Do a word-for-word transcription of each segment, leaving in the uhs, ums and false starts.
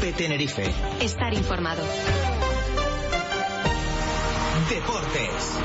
COPE Tenerife. Estar informado. Deportes.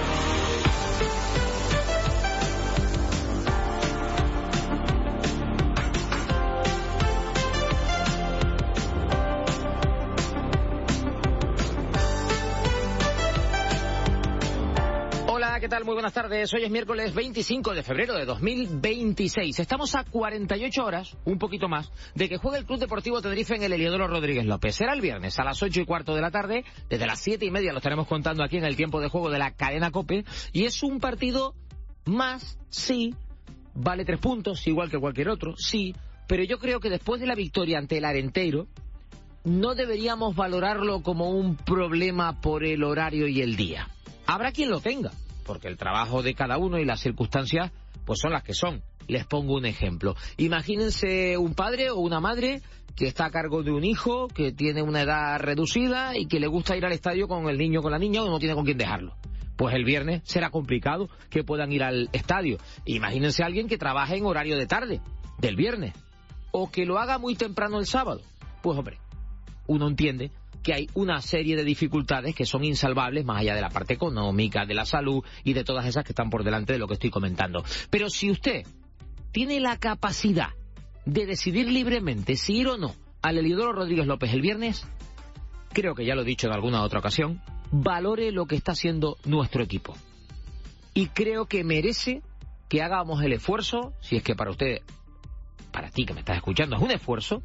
¿Qué tal? Muy buenas tardes. Hoy es miércoles veinticinco de febrero de dos mil veintiséis. Estamos a cuarenta y ocho horas, un poquito más, de que juegue el Club Deportivo Tenerife en el Heliodoro Rodríguez López. Será el viernes a las ocho y cuarto de la tarde. Desde las siete y media lo estaremos contando aquí en el tiempo de juego de la cadena COPE. Y es un partido más, sí, vale tres puntos, igual que cualquier otro, sí. Pero yo creo que después de la victoria ante el Arenteiro, no deberíamos valorarlo como un problema por el horario y el día. Habrá quien lo tenga, porque el trabajo de cada uno y las circunstancias pues son las que son. Les pongo un ejemplo. Imagínense un padre o una madre que está a cargo de un hijo que tiene una edad reducida y que le gusta ir al estadio con el niño o con la niña o no tiene con quién dejarlo. Pues el viernes será complicado que puedan ir al estadio. Imagínense a alguien que trabaje en horario de tarde, del viernes, o que lo haga muy temprano el sábado. Pues hombre, uno entiende que hay una serie de dificultades que son insalvables más allá de la parte económica, de la salud y de todas esas que están por delante de lo que estoy comentando. Pero si usted tiene la capacidad de decidir libremente si ir o no al Heliodoro Rodríguez López el viernes, creo que ya lo he dicho en alguna otra ocasión, valore lo que está haciendo nuestro equipo. Y creo que merece que hagamos el esfuerzo, si es que para usted, para ti que me estás escuchando, es un esfuerzo,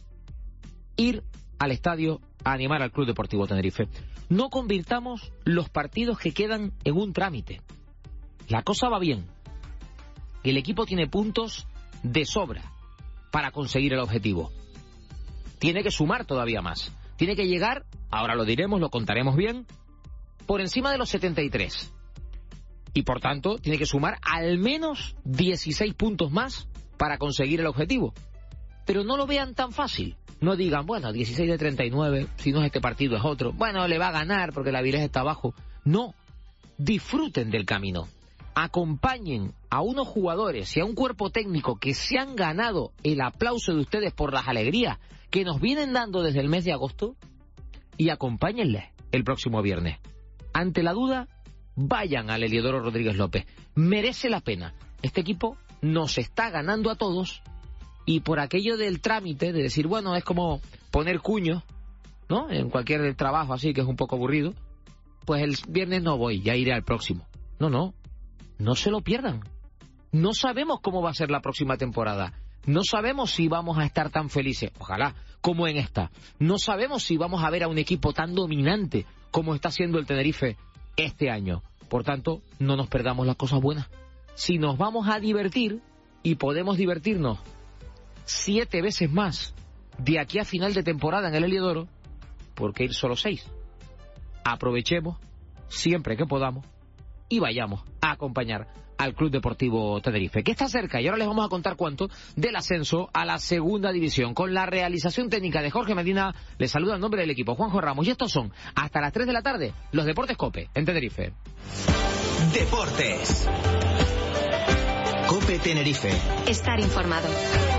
ir al estadio a animar al Club Deportivo Tenerife. No convirtamos los partidos que quedan en un trámite. La cosa va bien. El equipo tiene puntos de sobra para conseguir el objetivo. Tiene que sumar todavía más. Tiene que llegar, ahora lo diremos, lo contaremos bien, por encima de los setenta y tres. Y por tanto, tiene que sumar al menos dieciséis puntos más para conseguir el objetivo. Pero no lo vean tan fácil. No digan, bueno, dieciséis de treinta y nueve, si no es este partido es otro. Bueno, le va a ganar porque la Avilés está abajo. No, disfruten del camino. Acompañen a unos jugadores y a un cuerpo técnico que se han ganado el aplauso de ustedes por las alegrías que nos vienen dando desde el mes de agosto y acompáñenles el próximo viernes. Ante la duda, vayan al Heliodoro Rodríguez López. Merece la pena. Este equipo nos está ganando a todos. Y por aquello del trámite, de decir, bueno, es como poner cuños, ¿no? En cualquier trabajo así, que es un poco aburrido, pues el viernes no voy, ya iré al próximo. No, no, no se lo pierdan. No sabemos cómo va a ser la próxima temporada. No sabemos si vamos a estar tan felices, ojalá, como en esta. No sabemos si vamos a ver a un equipo tan dominante como está siendo el Tenerife este año. Por tanto, no nos perdamos las cosas buenas. Si nos vamos a divertir, y podemos divertirnos siete veces más de aquí a final de temporada en el Heliodoro, ¿por qué ir solo seis? Aprovechemos siempre que podamos y vayamos a acompañar al Club Deportivo Tenerife, que está cerca, y ahora les vamos a contar cuánto, del ascenso a la segunda división. Con la realización técnica de Jorge Medina, les saluda en nombre del equipo Juanjo Ramos, y estos son, hasta las tres de la tarde, los Deportes COPE en Tenerife. Deportes. COPE Tenerife. Estar informado.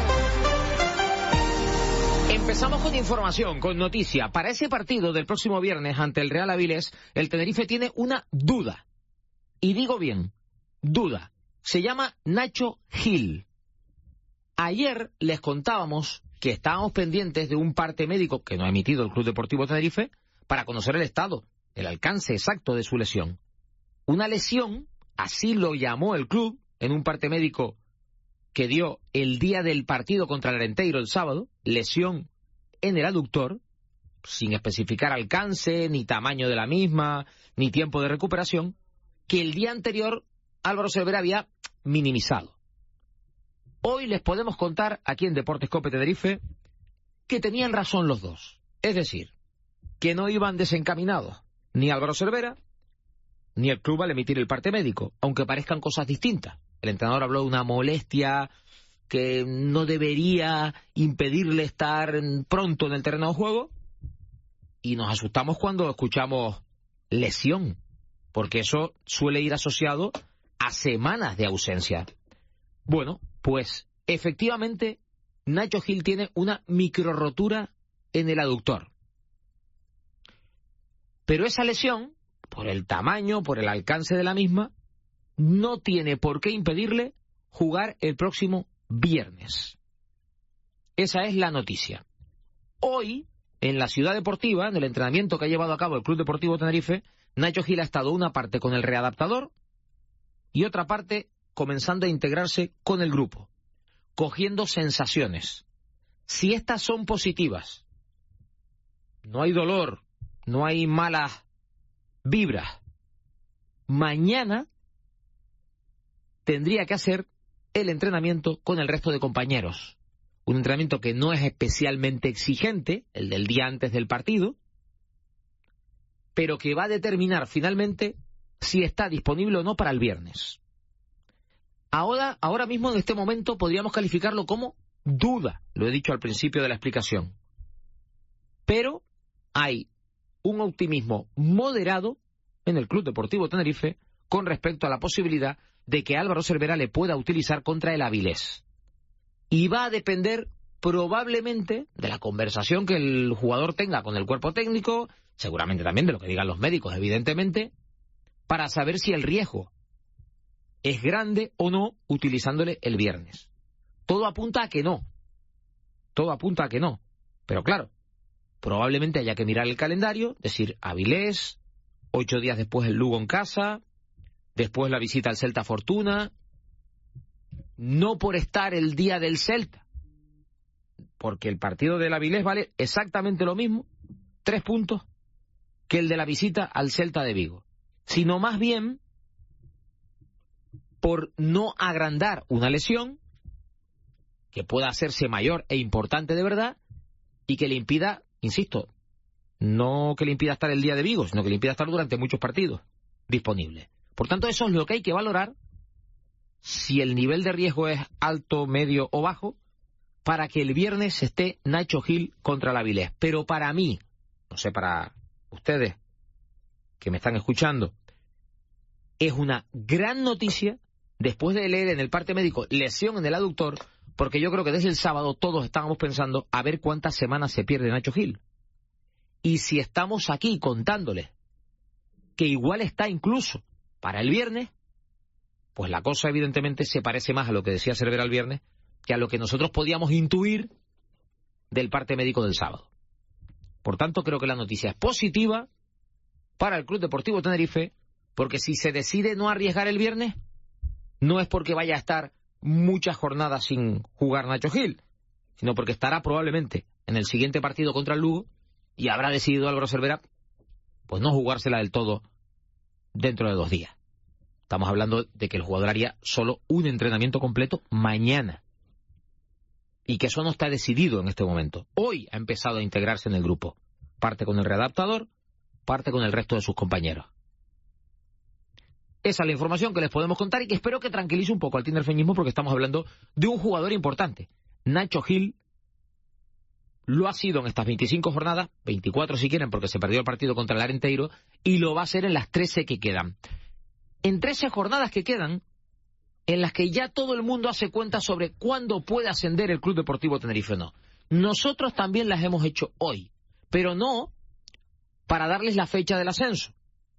Empezamos con información, con noticia. Para ese partido del próximo viernes ante el Real Avilés, el Tenerife tiene una duda. Y digo bien, duda. Se llama Nacho Gil. Ayer les contábamos que estábamos pendientes de un parte médico que no ha emitido el Club Deportivo Tenerife para conocer el estado, el alcance exacto de su lesión. Una lesión, así lo llamó el club, en un parte médico que dio el día del partido contra el Arenteiro el sábado, lesión en el aductor, sin especificar alcance, ni tamaño de la misma, ni tiempo de recuperación, que el día anterior Álvaro Cervera había minimizado. Hoy les podemos contar aquí en Deportes COPE Tenerife que tenían razón los dos. Es decir, que no iban desencaminados ni Álvaro Cervera ni el club al emitir el parte médico, aunque parezcan cosas distintas. El entrenador habló de una molestia que no debería impedirle estar pronto en el terreno de juego, y nos asustamos cuando escuchamos lesión, porque eso suele ir asociado a semanas de ausencia. Bueno, pues efectivamente Nacho Gil tiene una microrotura en el aductor. Pero esa lesión, por el tamaño, por el alcance de la misma, no tiene por qué impedirle jugar el próximo viernes. Esa es la noticia. Hoy, en la Ciudad Deportiva, en el entrenamiento que ha llevado a cabo el Club Deportivo Tenerife, Nacho Gil ha estado una parte con el readaptador y otra parte comenzando a integrarse con el grupo, cogiendo sensaciones. Si estas son positivas, no hay dolor, no hay malas vibras, mañana tendría que hacer el entrenamiento con el resto de compañeros. Un entrenamiento que no es especialmente exigente, el del día antes del partido, pero que va a determinar finalmente si está disponible o no para el viernes. Ahora, ahora mismo, en este momento, podríamos calificarlo como duda, lo he dicho al principio de la explicación. Pero hay un optimismo moderado en el Club Deportivo Tenerife con respecto a la posibilidad de que Álvaro Cervera le pueda utilizar contra el Avilés. Y va a depender probablemente de la conversación que el jugador tenga con el cuerpo técnico, seguramente también de lo que digan los médicos, evidentemente, para saber si el riesgo es grande o no utilizándole el viernes. Todo apunta a que no. Todo apunta a que no. Pero claro, probablemente haya que mirar el calendario, decir Avilés, ocho días después el Lugo en casa, después la visita al Celta Fortuna, no por estar el día del Celta, porque el partido del Avilés vale exactamente lo mismo, tres puntos, que el de la visita al Celta de Vigo, sino más bien por no agrandar una lesión que pueda hacerse mayor e importante de verdad y que le impida, insisto, no que le impida estar el día de Vigo, sino que le impida estar durante muchos partidos disponibles. Por tanto, eso es lo que hay que valorar, si el nivel de riesgo es alto, medio o bajo, para que el viernes esté Nacho Gil contra el Avilés. Pero para mí, no sé, para ustedes que me están escuchando, es una gran noticia, después de leer en el parte médico lesión en el aductor, porque yo creo que desde el sábado todos estábamos pensando a ver cuántas semanas se pierde Nacho Gil. Y si estamos aquí contándoles que igual está incluso para el viernes, pues la cosa evidentemente se parece más a lo que decía Cervera el viernes que a lo que nosotros podíamos intuir del parte médico del sábado. Por tanto, creo que la noticia es positiva para el Club Deportivo Tenerife, porque si se decide no arriesgar el viernes, no es porque vaya a estar muchas jornadas sin jugar Nacho Gil, sino porque estará probablemente en el siguiente partido contra el Lugo y habrá decidido Álvaro Cervera pues no jugársela del todo dentro de dos días. Estamos hablando de que el jugador haría solo un entrenamiento completo mañana. Y que eso no está decidido en este momento. Hoy ha empezado a integrarse en el grupo. Parte con el readaptador, parte con el resto de sus compañeros. Esa es la información que les podemos contar y que espero que tranquilice un poco al tinerfeñismo, porque estamos hablando de un jugador importante. Nacho Gil lo ha sido en estas veinticinco jornadas, veinticuatro si quieren, porque se perdió el partido contra el Arenteiro, y lo va a ser en las trece que quedan. En trece jornadas que quedan, en las que ya todo el mundo hace cuenta sobre cuándo puede ascender el Club Deportivo Tenerife o no. Nosotros también las hemos hecho hoy, pero no para darles la fecha del ascenso,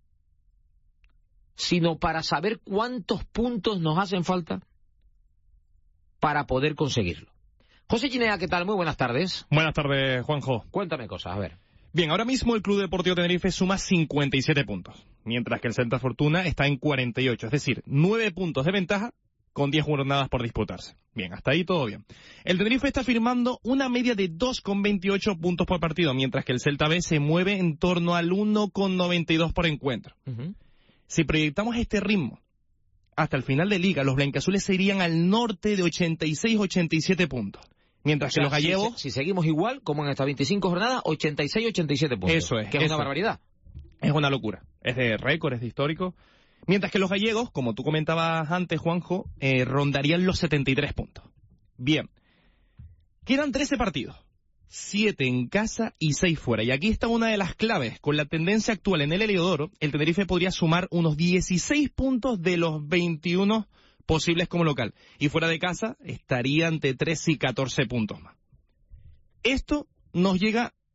sino para saber cuántos puntos nos hacen falta para poder conseguirlo. José Chinea, ¿qué tal? Muy buenas tardes. Buenas tardes, Juanjo. Cuéntame cosas, a ver. Bien, ahora mismo el Club Deportivo Tenerife suma cincuenta y siete puntos, mientras que el Celta Fortuna está en cuarenta y ocho, es decir, nueve puntos de ventaja con diez jornadas por disputarse. Bien, hasta ahí todo bien. El Tenerife está firmando una media de dos coma veintiocho puntos por partido, mientras que el Celta B se mueve en torno al uno coma noventa y dos por encuentro. Uh-huh. Si proyectamos este ritmo hasta el final de liga, los blanquiazules se irían al norte de ochenta y seis a ochenta y siete puntos. Mientras o sea, que los gallegos... Si, si seguimos igual, como en estas veinticinco jornadas, ochenta y seis a ochenta y siete puntos. Eso es. Que es eso. una barbaridad. Es una locura. Es de récord, es de histórico. Mientras que los gallegos, como tú comentabas antes, Juanjo, eh, rondarían los setenta y tres puntos. Bien. Quedan trece partidos. siete en casa y seis fuera. Y aquí está una de las claves. Con la tendencia actual en el Heliodoro, el Tenerife podría sumar unos dieciséis puntos de los veintiuno posibles como local. Y fuera de casa estaría entre trece y catorce puntos más. Esto nos llega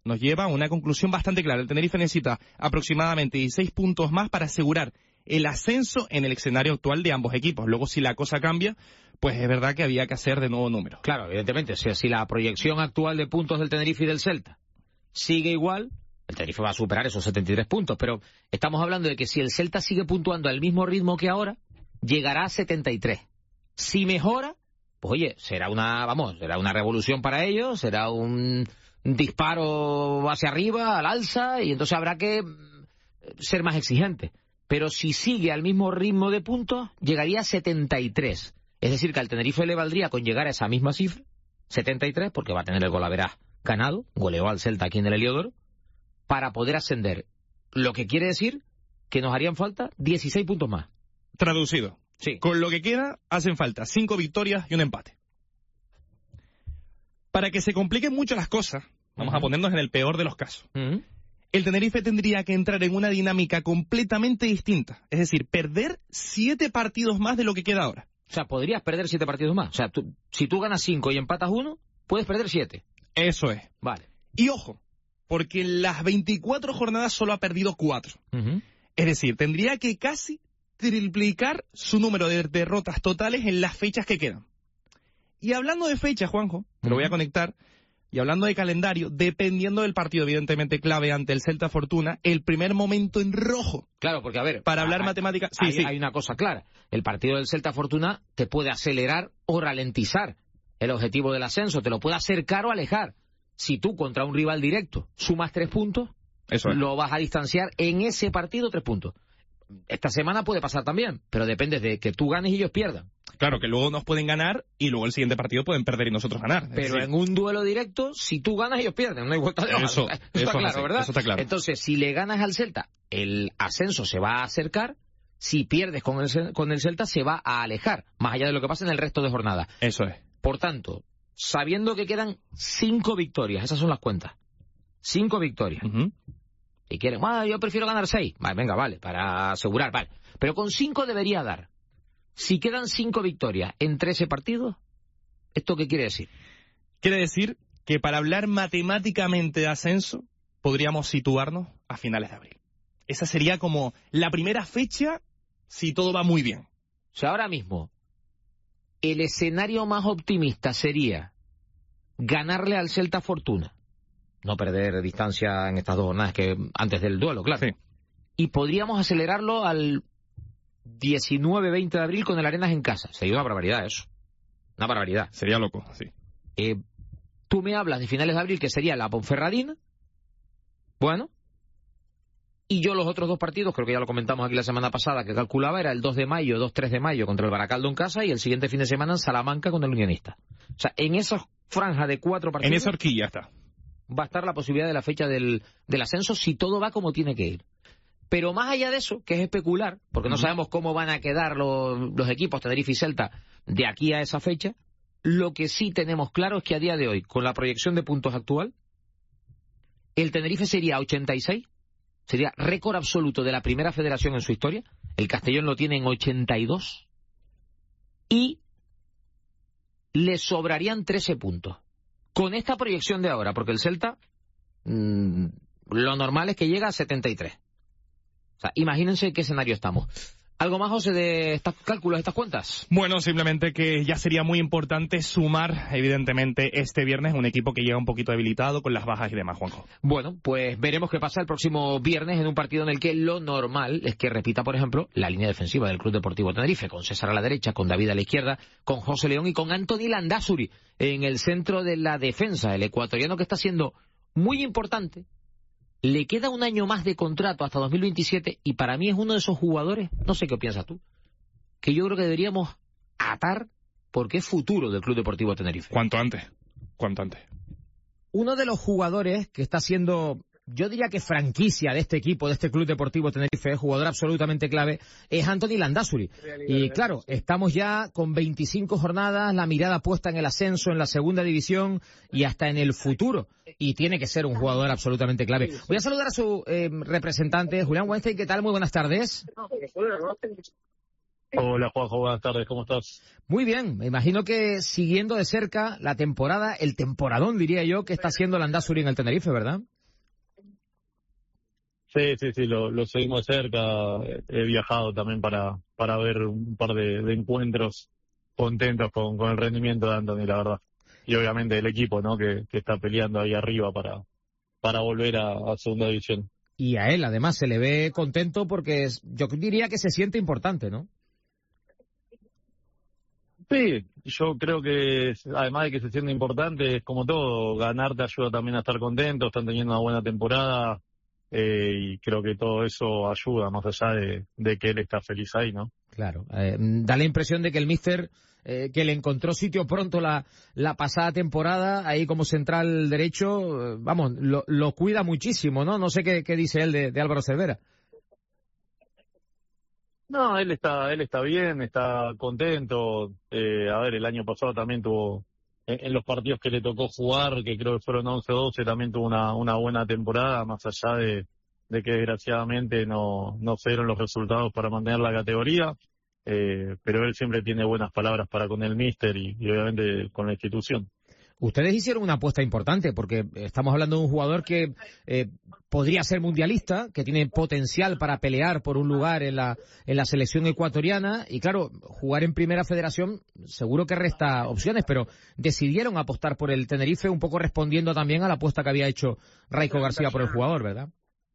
nos lleva a una conclusión bastante clara. El Tenerife necesita aproximadamente dieciséis puntos más para asegurar el ascenso en el escenario actual de ambos equipos. Luego, si la cosa cambia, pues es verdad que había que hacer de nuevo números. Claro, evidentemente, si, si la proyección actual de puntos del Tenerife y del Celta sigue igual, el Tenerife va a superar esos setenta y tres puntos, pero estamos hablando de que si el Celta sigue puntuando al mismo ritmo que ahora, llegará a setenta y tres. Si mejora, pues oye, será una, vamos, será una revolución para ellos, será un disparo hacia arriba, al alza, y entonces habrá que ser más exigente. Pero si sigue al mismo ritmo de puntos, llegaría a setenta y tres. Es decir, que al Tenerife le valdría con llegar a esa misma cifra, setenta y tres, porque va a tener el golaveraz ganado, goleó al Celta aquí en el Heliodoro, para poder ascender. Lo que quiere decir que nos harían falta dieciséis puntos más. Traducido. Sí. Con lo que queda, hacen falta cinco victorias y un empate. Para que se compliquen mucho las cosas, vamos uh-huh. a ponernos en el peor de los casos. Uh-huh. El Tenerife tendría que entrar en una dinámica completamente distinta. Es decir, perder siete partidos más de lo que queda ahora. O sea, podrías perder siete partidos más. O sea, tú, si tú ganas cinco y empatas uno, puedes perder siete. Eso es. Vale. Y ojo, porque en las veinticuatro jornadas solo ha perdido cuatro. Uh-huh. Es decir, tendría que casi triplicar su número de derrotas totales en las fechas que quedan. Y hablando de fechas, Juanjo, te lo voy a conectar, y hablando de calendario, dependiendo del partido evidentemente clave ante el Celta Fortuna, el primer momento en rojo. Claro, porque a ver, para hablar hay, matemática, sí, hay, sí. hay una cosa clara, el partido del Celta Fortuna te puede acelerar o ralentizar el objetivo del ascenso, te lo puede acercar o alejar. Si tú contra un rival directo sumas tres puntos, Eso es. lo vas a distanciar en ese partido tres puntos. Esta semana puede pasar también, pero depende de que tú ganes y ellos pierdan. Claro, que luego nos pueden ganar y luego el siguiente partido pueden perder y nosotros ganar. Pero en un duelo directo, si tú ganas, ellos pierden. No hay vuelta de hoja. Eso, eso, eso está claro, así, ¿verdad? Eso está claro. Entonces, si le ganas al Celta, el ascenso se va a acercar. Si pierdes con el, con el Celta, se va a alejar, más allá de lo que pasa en el resto de jornada. Eso es. Por tanto, sabiendo que quedan cinco victorias, esas son las cuentas. Cinco victorias. Uh-huh. Si quieren, ah, yo prefiero ganar seis. Vale, venga, vale, para asegurar, vale. Pero con cinco debería dar. Si quedan cinco victorias en trece partidos, ¿esto qué quiere decir? Quiere decir que para hablar matemáticamente de ascenso, podríamos situarnos a finales de abril. Esa sería como la primera fecha si todo va muy bien. O sea, ahora mismo, el escenario más optimista sería ganarle al Celta Fortuna. No perder distancia en estas dos jornadas que antes del duelo, claro. Sí. Y podríamos acelerarlo al diecinueve veinte de abril con el Arenas en casa. Sería una barbaridad eso. Una barbaridad. Sería loco, sí. Eh, tú me hablas de finales de abril, que sería la Ponferradina. Bueno. Y yo los otros dos partidos, creo que ya lo comentamos aquí la semana pasada, que calculaba era el dos de mayo, dos tres de mayo contra el Baracaldo en casa y el siguiente fin de semana en Salamanca con el Unionista. O sea, en esa franja de cuatro partidos... En esa horquilla está. Va a estar la posibilidad de la fecha del, del ascenso si todo va como tiene que ir. Pero más allá de eso, que es especular, porque no sabemos cómo van a quedar los, los equipos Tenerife y Celta de aquí a esa fecha, lo que sí tenemos claro es que a día de hoy, con la proyección de puntos actual, el Tenerife sería ochenta y seis, sería récord absoluto de la primera federación en su historia, el Castellón lo tiene en ochenta y dos, y le sobrarían trece puntos. Con esta proyección de ahora, porque el Celta, mmm, lo normal es que llega a setenta y tres. O sea, imagínense en qué escenario estamos. ¿Algo más, José, de estos cálculos, de estas cuentas? Bueno, simplemente que ya sería muy importante sumar, evidentemente, este viernes un equipo que llega un poquito debilitado con las bajas y demás, Juanjo. Bueno, pues veremos qué pasa el próximo viernes en un partido en el que lo normal es que repita, por ejemplo, la línea defensiva del Club Deportivo Tenerife, con César a la derecha, con David a la izquierda, con José León y con Anthony Landázuri en el centro de la defensa, el ecuatoriano que está siendo muy importante. Le queda un año más de contrato hasta dos mil veintisiete y para mí es uno de esos jugadores, no sé qué piensas tú, que yo creo que deberíamos atar porque es futuro del Club Deportivo Tenerife. Cuanto antes, cuanto antes. Uno de los jugadores que está siendo, yo diría que franquicia de este equipo, de este Club Deportivo Tenerife, jugador absolutamente clave, es Anthony Landázuri. Y claro, estamos ya con veinticinco jornadas, la mirada puesta en el ascenso, en la segunda división y hasta en el futuro. Y tiene que ser un jugador absolutamente clave. Voy a saludar a su eh, representante, Julián Weinstein. ¿Qué tal? Muy buenas tardes. Hola, Juanjo. Buenas tardes. ¿Cómo estás? Muy bien. Me imagino que siguiendo de cerca la temporada, el temporadón, diría yo, que está haciendo Landázuri en el Tenerife, ¿verdad? Sí, sí, sí, lo, lo seguimos de cerca. He viajado también para para ver un par de, de encuentros contentos con, con el rendimiento de Anthony, la verdad. Y obviamente el equipo, ¿no? Que, que está peleando ahí arriba para, para volver a, a segunda división. Y a él, además, se le ve contento porque es, yo diría que se siente importante, ¿no? Sí, yo creo que además de que se siente importante, es como todo, ganar te ayuda también a estar contento, están teniendo una buena temporada eh, y creo que todo eso ayuda, más allá de, de que él está feliz ahí, ¿no? Claro, eh, da la impresión de que el míster, eh, que le encontró sitio pronto la, la pasada temporada, ahí como central derecho, eh, vamos, lo, lo cuida muchísimo, ¿no? No sé qué, qué dice él de, de Álvaro Cervera. No, él está, él está bien, está contento. Eh, a ver, el año pasado también tuvo, en, en los partidos que le tocó jugar, que creo que fueron once o doce, también tuvo una, una buena temporada, más allá de, de que desgraciadamente no, no se dieron los resultados para mantener la categoría. Eh, pero él siempre tiene buenas palabras para con el míster y, y obviamente con la institución. Ustedes hicieron una apuesta importante porque estamos hablando de un jugador que eh, podría ser mundialista, que tiene potencial para pelear por un lugar en la en la selección ecuatoriana y claro, jugar en Primera Federación seguro que resta opciones, pero decidieron apostar por el Tenerife un poco respondiendo también a la apuesta que había hecho Raiko García por el jugador, ¿verdad?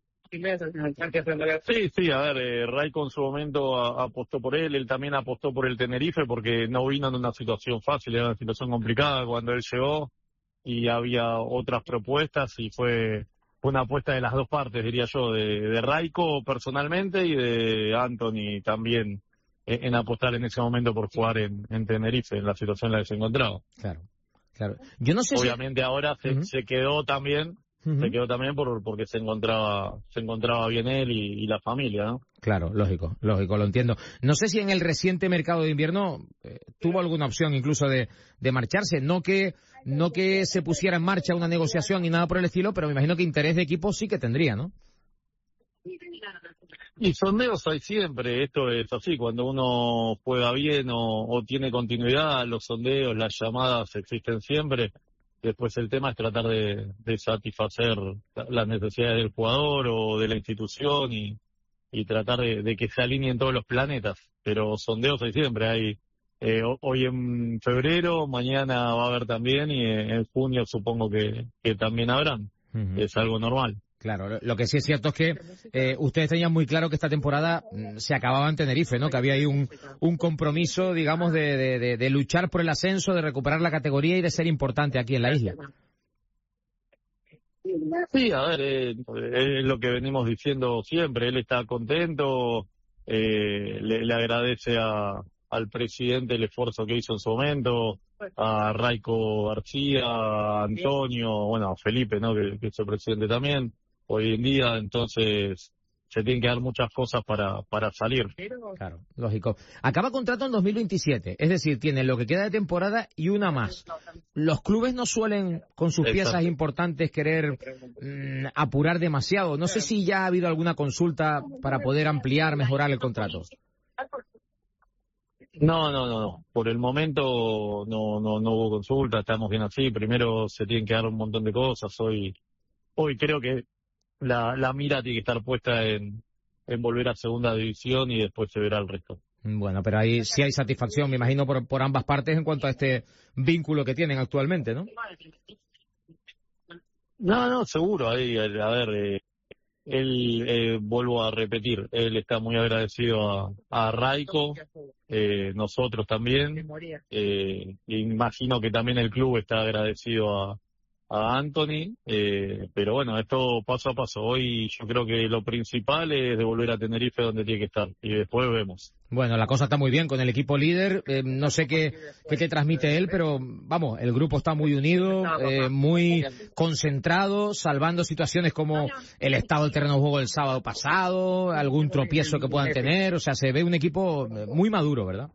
Sí, sí, a ver, eh, Raiko en su momento a, apostó por él, él también apostó por el Tenerife porque no vino en una situación fácil, era una situación complicada cuando él llegó y había otras propuestas y fue una apuesta de las dos partes, diría yo, de, de Raiko personalmente y de Anthony también en, en apostar en ese momento por jugar en, en Tenerife, en la situación en la que se encontraba. Claro, claro. Yo no sé Obviamente si... ahora se, uh-huh. se quedó también... Uh-huh. Se quedó también por porque se encontraba se encontraba bien él y, y la familia, ¿no? Claro, lógico, lógico, lo entiendo. No sé si en el reciente mercado de invierno eh, tuvo alguna opción incluso de, de marcharse, no que no que se pusiera en marcha una negociación ni nada por el estilo, pero me imagino que interés de equipo sí que tendría, ¿no? Y sondeos hay siempre, esto es así, cuando uno juega bien o, o tiene continuidad, los sondeos, las llamadas existen siempre. Después el tema es tratar de, de satisfacer las necesidades del jugador o de la institución y, y tratar de, de que se alineen todos los planetas. Pero sondeos hay siempre, hay eh, hoy en febrero, mañana va a haber también y en junio supongo que, que también habrán. Uh-huh. Es algo normal. Claro, lo que sí es cierto es que eh, ustedes tenían muy claro que esta temporada mm, se acababa en Tenerife, ¿no? Que había ahí un, un compromiso, digamos, de, de, de, de luchar por el ascenso, de recuperar la categoría y de ser importante aquí en la isla. Sí, a ver, eh, es lo que venimos diciendo siempre. Él está contento, eh, le, le agradece a, al presidente el esfuerzo que hizo en su momento, a Raiko García, a Antonio, bueno, a Felipe, ¿no? Que, que es el presidente también. Hoy en día, entonces, se tienen que dar muchas cosas para, para salir. Claro, lógico. Acaba contrato en dos mil veintisiete, es decir, tiene lo que queda de temporada y una más. Los clubes no suelen, con sus Exacto. piezas importantes, querer mmm, apurar demasiado. No sé si ya ha habido alguna consulta para poder ampliar, mejorar el contrato. No, no, no, no. Por el momento no, no, no hubo consulta, estamos bien así. Primero se tienen que dar un montón de cosas. Hoy, hoy creo que La, la mira tiene que estar puesta en, en volver a segunda división y después se verá el resto. Bueno, pero ahí sí hay satisfacción, me imagino, por, por ambas partes en cuanto a este vínculo que tienen actualmente, ¿no? No, no, seguro. Ahí, a ver, eh, él, eh, vuelvo a repetir, él está muy agradecido a, a Raiko, eh, nosotros también. Eh, imagino que también el club está agradecido a a Anthony, eh, pero bueno, esto paso a paso. Hoy yo creo que lo principal es de volver a Tenerife donde tiene que estar y después vemos. Bueno, la cosa está muy bien con el equipo líder, eh, no sé qué, qué te transmite él, pero vamos, el grupo está muy unido, eh, muy concentrado, salvando situaciones como el estado del terreno de juego del sábado pasado, algún tropiezo que puedan tener, o sea, se ve un equipo muy maduro, ¿verdad?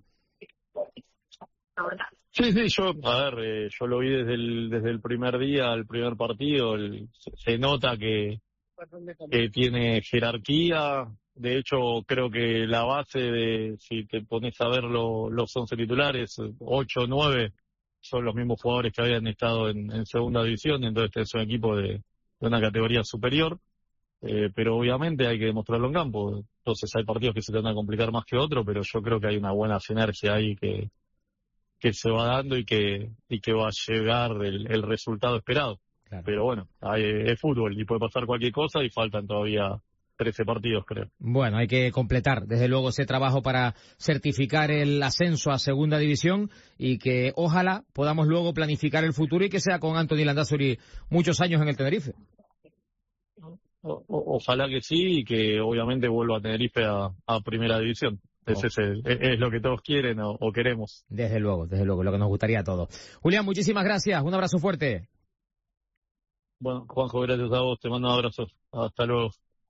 Sí, sí, yo, a ver, eh, yo lo vi desde el, desde el primer día, el primer partido, el, se, se nota que, que tiene jerarquía. De hecho, creo que la base de, si te pones a ver lo, los once titulares, ocho o nueve son los mismos jugadores que habían estado en, en segunda división, entonces es un equipo de, de una categoría superior. eh, pero obviamente hay que demostrarlo en campo. Entonces hay partidos que se te van a complicar más que otros, pero yo creo que hay una buena sinergia ahí que, que se va dando y que, y que va a llegar el, el resultado esperado. Claro. Pero bueno, hay, es fútbol y puede pasar cualquier cosa y faltan todavía trece partidos, creo. Bueno, hay que completar, desde luego, ese trabajo para certificar el ascenso a Segunda División y que ojalá podamos luego planificar el futuro y que sea con Anthony Landázuri muchos años en el Tenerife. O, o, ojalá que sí y que obviamente vuelva a Tenerife a, a Primera División. Ese es, el, es lo que todos quieren o, o queremos. Desde luego, desde luego, lo que nos gustaría a todos. Julián, muchísimas gracias, un abrazo fuerte. Bueno, Juanjo, gracias a vos, te mando un abrazo. Hasta luego.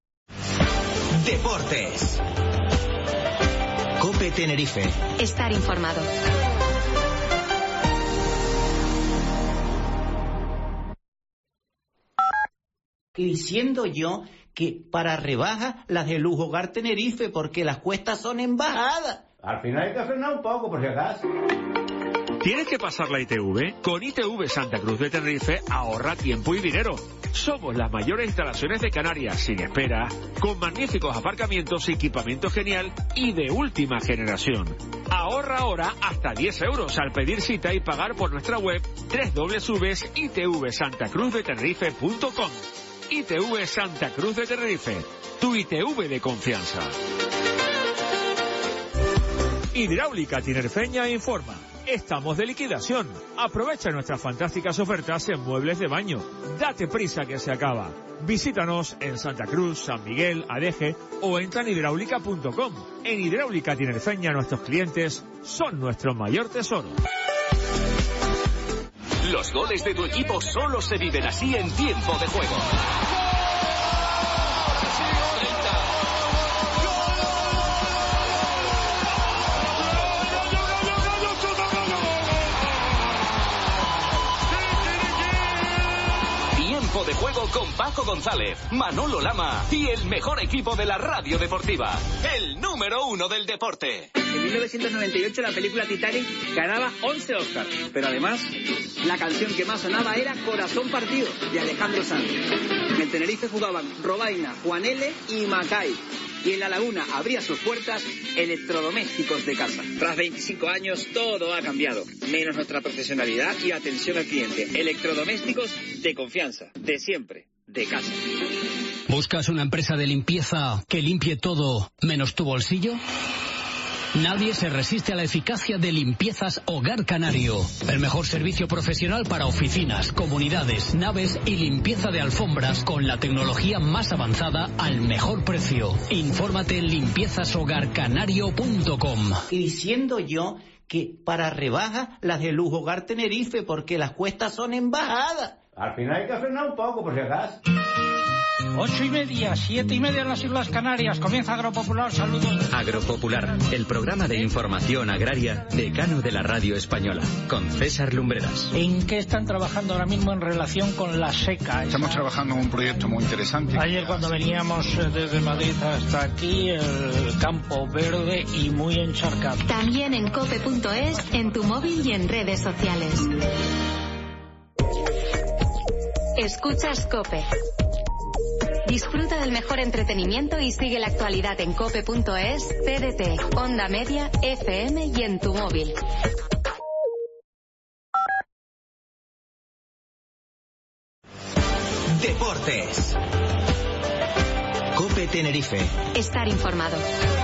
Deportes. COPE Tenerife. Estar informado. Y diciendo yo que para rebajas las de Lujo Hogar Tenerife, porque las cuestas son en bajada. Al final hay que frenar un poco, por si acaso. ¿Tienes que pasar la I T V? Con I T V Santa Cruz de Tenerife ahorra tiempo y dinero. Somos las mayores instalaciones de Canarias, sin espera, con magníficos aparcamientos y equipamiento genial y de última generación. Ahorra ahora hasta diez euros al pedir cita y pagar por nuestra web doble u doble u doble u punto i t v santa cruz de tenerife punto com. I T V Santa Cruz de Tenerife, tu I T V de confianza. Hidráulica Tinerfeña informa. Estamos de liquidación. Aprovecha nuestras fantásticas ofertas en muebles de baño. Date prisa que se acaba. Visítanos en Santa Cruz, San Miguel, Adeje o entra en hidráulica punto com. En Hidráulica Tinerfeña nuestros clientes son nuestro mayor tesoro. Los goles de tu equipo solo se viven así en tiempo de juego. Tiempo de juego con Paco González, Manolo Lama y el mejor equipo de la radio deportiva, el número uno del deporte. En mil novecientos noventa y ocho la película Titanic ganaba once Oscars, pero además la canción que más sonaba era Corazón Partido, de Alejandro Sanz. En el Tenerife jugaban Robaina, Juan L. y Macay. Y en La Laguna abría sus puertas Electrodomésticos de Casa. Tras veinticinco años todo ha cambiado, menos nuestra profesionalidad y atención al cliente. Electrodomésticos de confianza, de siempre, de casa. ¿Buscas una empresa de limpieza que limpie todo menos tu bolsillo? Nadie se resiste a la eficacia de Limpiezas Hogar Canario. El mejor servicio profesional para oficinas, comunidades, naves y limpieza de alfombras con la tecnología más avanzada al mejor precio. Infórmate en limpiezas hogar canario punto com. Y diciendo yo que para rebajas las de Lujo Hogar Tenerife, porque las cuestas son en bajada. Al final hay que frenar un poco, por si acaso. Ocho y media, siete y media en las Islas Canarias. Comienza Agropopular. Saludos. Agropopular, el programa de información agraria decano de la radio española, con César Lumbreras. ¿En qué están trabajando ahora mismo en relación con la seca? Estamos trabajando en un proyecto muy interesante. Ayer cuando veníamos desde Madrid hasta aquí, el campo verde y muy encharcado. También en cope punto es, en tu móvil y en redes sociales. Escuchas COPE. Disfruta del mejor entretenimiento y sigue la actualidad en cope punto es, T D T, Onda Media, F M y en tu móvil. Deportes. COPE Tenerife. Estar informado.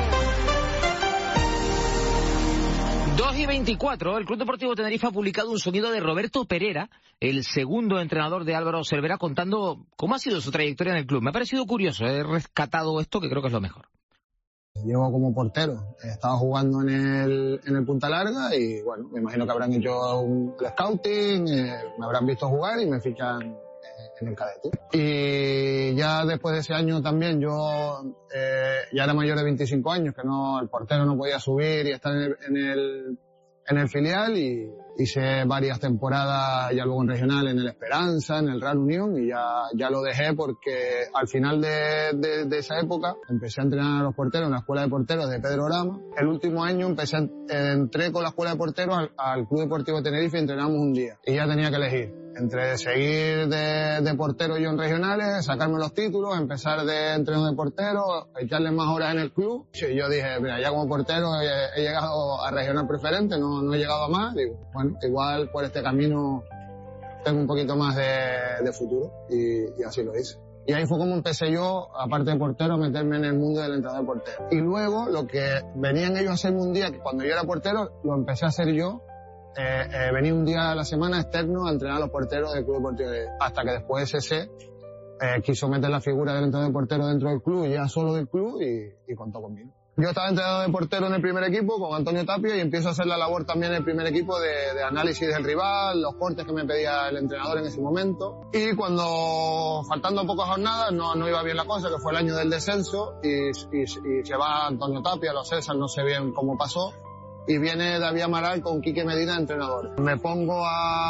dos y veinticuatro, el Club Deportivo Tenerife ha publicado un sonido de Roberto Perera, el segundo entrenador de Álvaro Cervera, contando cómo ha sido su trayectoria en el club. Me ha parecido curioso, he rescatado esto que creo que es lo mejor. Llego como portero, estaba jugando en el, en el Punta Larga y bueno, me imagino que habrán hecho un scouting, eh, me habrán visto jugar y me fichan en el cadete. Y ya después de ese año también yo eh, ya era mayor de veinticinco años, que no el portero no podía subir y estar en el, en el, en el filial y, hice varias temporadas ya luego en regional, en el Esperanza, en el Real Unión, y ya, ya lo dejé porque al final de, de, de esa época empecé a entrenar a los porteros en la escuela de porteros de Pedro Rama. El último año empecé, entré con la escuela de porteros al, al Club Deportivo Tenerife y entrenamos un día. Y ya tenía que elegir entre seguir de, de portero yo en regionales, sacarme los títulos, empezar de entrenador de portero, echarle más horas en el club. Y yo dije, mira, ya como portero he, he llegado a regional preferente, no, no he llegado a más. Digo, bueno, igual por este camino tengo un poquito más de, de futuro, y, y así lo hice. Y ahí fue como empecé yo, aparte de portero, a meterme en el mundo del entrenador de portero. Y luego lo que venían ellos a hacerme un día, que cuando yo era portero, lo empecé a hacer yo. Eh, eh, venía un día a la semana externo a entrenar a los porteros del Club Deportivo, hasta que después ese eh, quiso meter la figura del entrenador de portero dentro del club, ya solo del club, y, y contó conmigo. Yo estaba entrenado de portero en el primer equipo con Antonio Tapia, y empiezo a hacer la labor también en el primer equipo de, de análisis del rival, los cortes que me pedía el entrenador en ese momento. Y cuando, faltando pocas jornadas, no, no iba bien la cosa, que fue el año del descenso, y, y, y se va Antonio Tapia, los César, no sé bien cómo pasó. Y viene David Amaral con Quique Medina de entrenador. Me pongo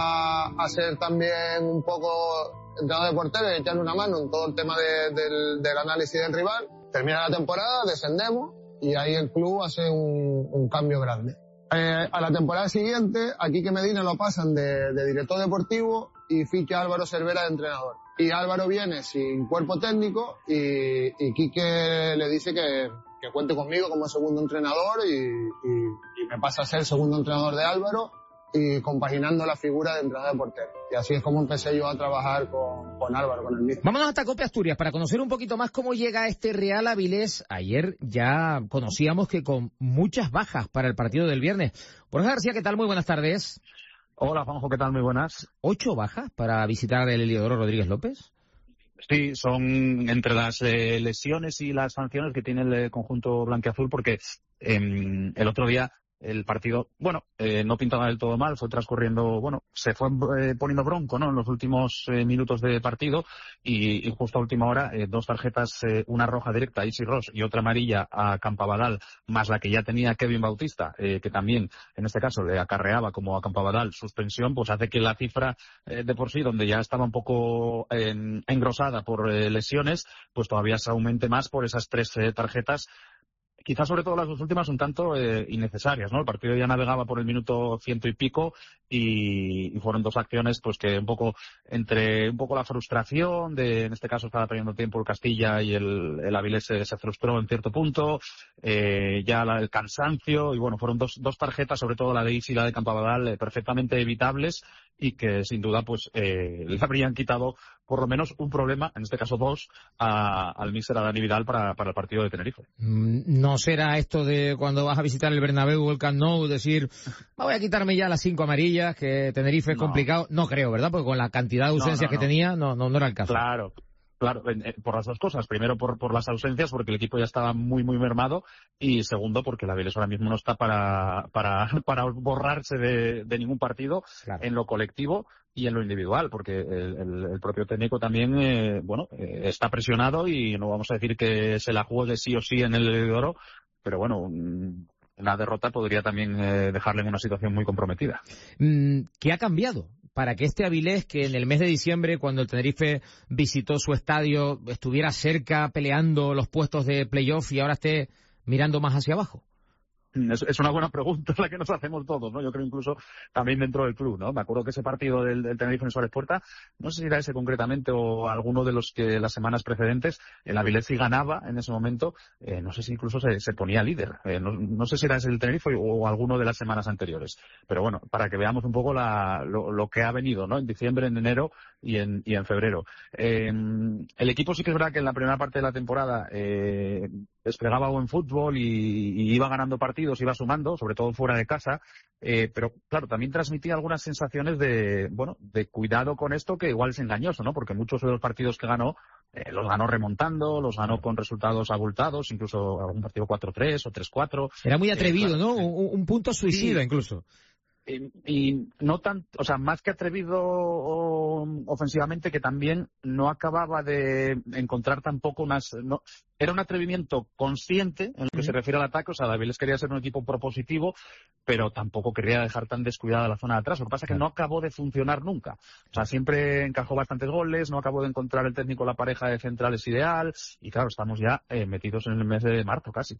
a hacer también un poco entrenador de portero y echarle una mano en todo el tema de, del, del análisis del rival. Termina la temporada, descendemos, y ahí el club hace un, un cambio grande. Eh, a la temporada siguiente, a Quique Medina lo pasan de, de director deportivo y ficha a Álvaro Cervera de entrenador. Y Álvaro viene sin cuerpo técnico, y, y Quique le dice que, que cuente conmigo como segundo entrenador, y, y, y me pasa a ser segundo entrenador de Álvaro, y compaginando la figura de entrenador de portero. Y así es como empecé yo a trabajar con, con Álvaro, con el mismo. Vámonos hasta Cope Asturias para conocer un poquito más cómo llega este Real Avilés. Ayer ya conocíamos que con muchas bajas para el partido del viernes. Borja García, ¿qué tal? Muy buenas tardes. Hola, Juanjo, ¿qué tal? Muy buenas. ¿Ocho bajas para visitar el Heliodoro Rodríguez López? Sí, son entre las eh, lesiones y las sanciones que tiene el eh, conjunto blanquiazul, porque eh, el otro día el partido, bueno, eh, no pintaba del todo mal, fue transcurriendo, bueno, se fue eh, poniendo bronco, ¿no?, en los últimos eh, minutos de partido, y, y justo a última hora, eh, dos tarjetas, eh, una roja directa a Isi Ross y otra amarilla a Campabadal, más la que ya tenía Kevin Bautista, eh, que también, en este caso, le acarreaba como a Campabadal suspensión, pues hace que la cifra eh, de por sí, donde ya estaba un poco eh, engrosada por eh, lesiones, pues todavía se aumente más por esas tres eh, tarjetas. Quizás sobre todo las dos últimas un tanto eh, innecesarias, ¿no? El partido ya navegaba por el minuto ciento y pico, y, y fueron dos acciones pues que un poco, entre un poco la frustración de, en este caso estaba perdiendo tiempo el Castilla y el, el Avilés se, se frustró en cierto punto, eh, ya la, el cansancio, y bueno, fueron dos, dos tarjetas, sobre todo la de Isi y la de Campabadal, eh, perfectamente evitables, y que sin duda pues eh, le habrían quitado por lo menos un problema, en este caso dos, a, al míster Dani Vidal para, para el partido de Tenerife. ¿No será esto de cuando vas a visitar el Bernabéu o el Camp Nou decir, voy a quitarme ya las cinco amarillas, que Tenerife es no. complicado? No creo, ¿verdad? Porque con la cantidad de ausencias no, no, no. que tenía, no, no, no era el caso. Claro. Claro, por las dos cosas. Primero, por, por las ausencias, porque el equipo ya estaba muy, muy mermado. Y segundo, porque el Avilés ahora mismo no está para, para, para borrarse de, de ningún partido, claro, en lo colectivo y en lo individual, porque el, el, el propio técnico también, eh, bueno, eh, está presionado, y no vamos a decir que se la juegue sí o sí en el Heliodoro, pero bueno, una derrota podría también eh, dejarle en una situación muy comprometida. ¿Qué ha cambiado para que este Avilés, que en el mes de diciembre, cuando el Tenerife visitó su estadio, estuviera cerca peleando los puestos de playoff, y ahora esté mirando más hacia abajo? Es, es una buena pregunta la que nos hacemos todos, ¿no? Yo creo incluso también dentro del club, ¿no? Me acuerdo que ese partido del, del Tenerife en Suárez Puerta, no sé si era ese concretamente o alguno de los que las semanas precedentes, el Avilés sí ganaba en ese momento, eh, no sé si incluso se, se ponía líder, eh, no, no sé si era ese el Tenerife o, o alguno de las semanas anteriores, pero bueno, para que veamos un poco la, lo, lo que ha venido, ¿no? En diciembre, en enero y en, y en febrero. Eh, el equipo sí que es verdad que en la primera parte de la temporada eh, desplegaba buen fútbol y, y iba ganando partidos, iba sumando, sobre todo fuera de casa, eh, pero claro, también transmitía algunas sensaciones de, bueno, de cuidado con esto, que igual es engañoso, ¿no? Porque muchos de los partidos que ganó, eh, los ganó remontando, los ganó con resultados abultados, incluso algún partido cuatro tres o tres cuatro. Era muy atrevido, eh, claro, ¿no? Un, un punto suicida, sí, incluso. y, y no tan, o sea, más que atrevido o, ofensivamente, que también no acababa de encontrar tampoco unas, no, era un atrevimiento consciente en lo que se refiere al ataque. O sea, Daviles quería ser un equipo propositivo, pero tampoco quería dejar tan descuidada la zona de atrás. Lo que pasa es que no acabó de funcionar nunca. O sea, siempre encajó bastantes goles, no acabó de encontrar el técnico la pareja de centrales ideal, y claro, estamos ya eh, metidos en el mes de marzo casi.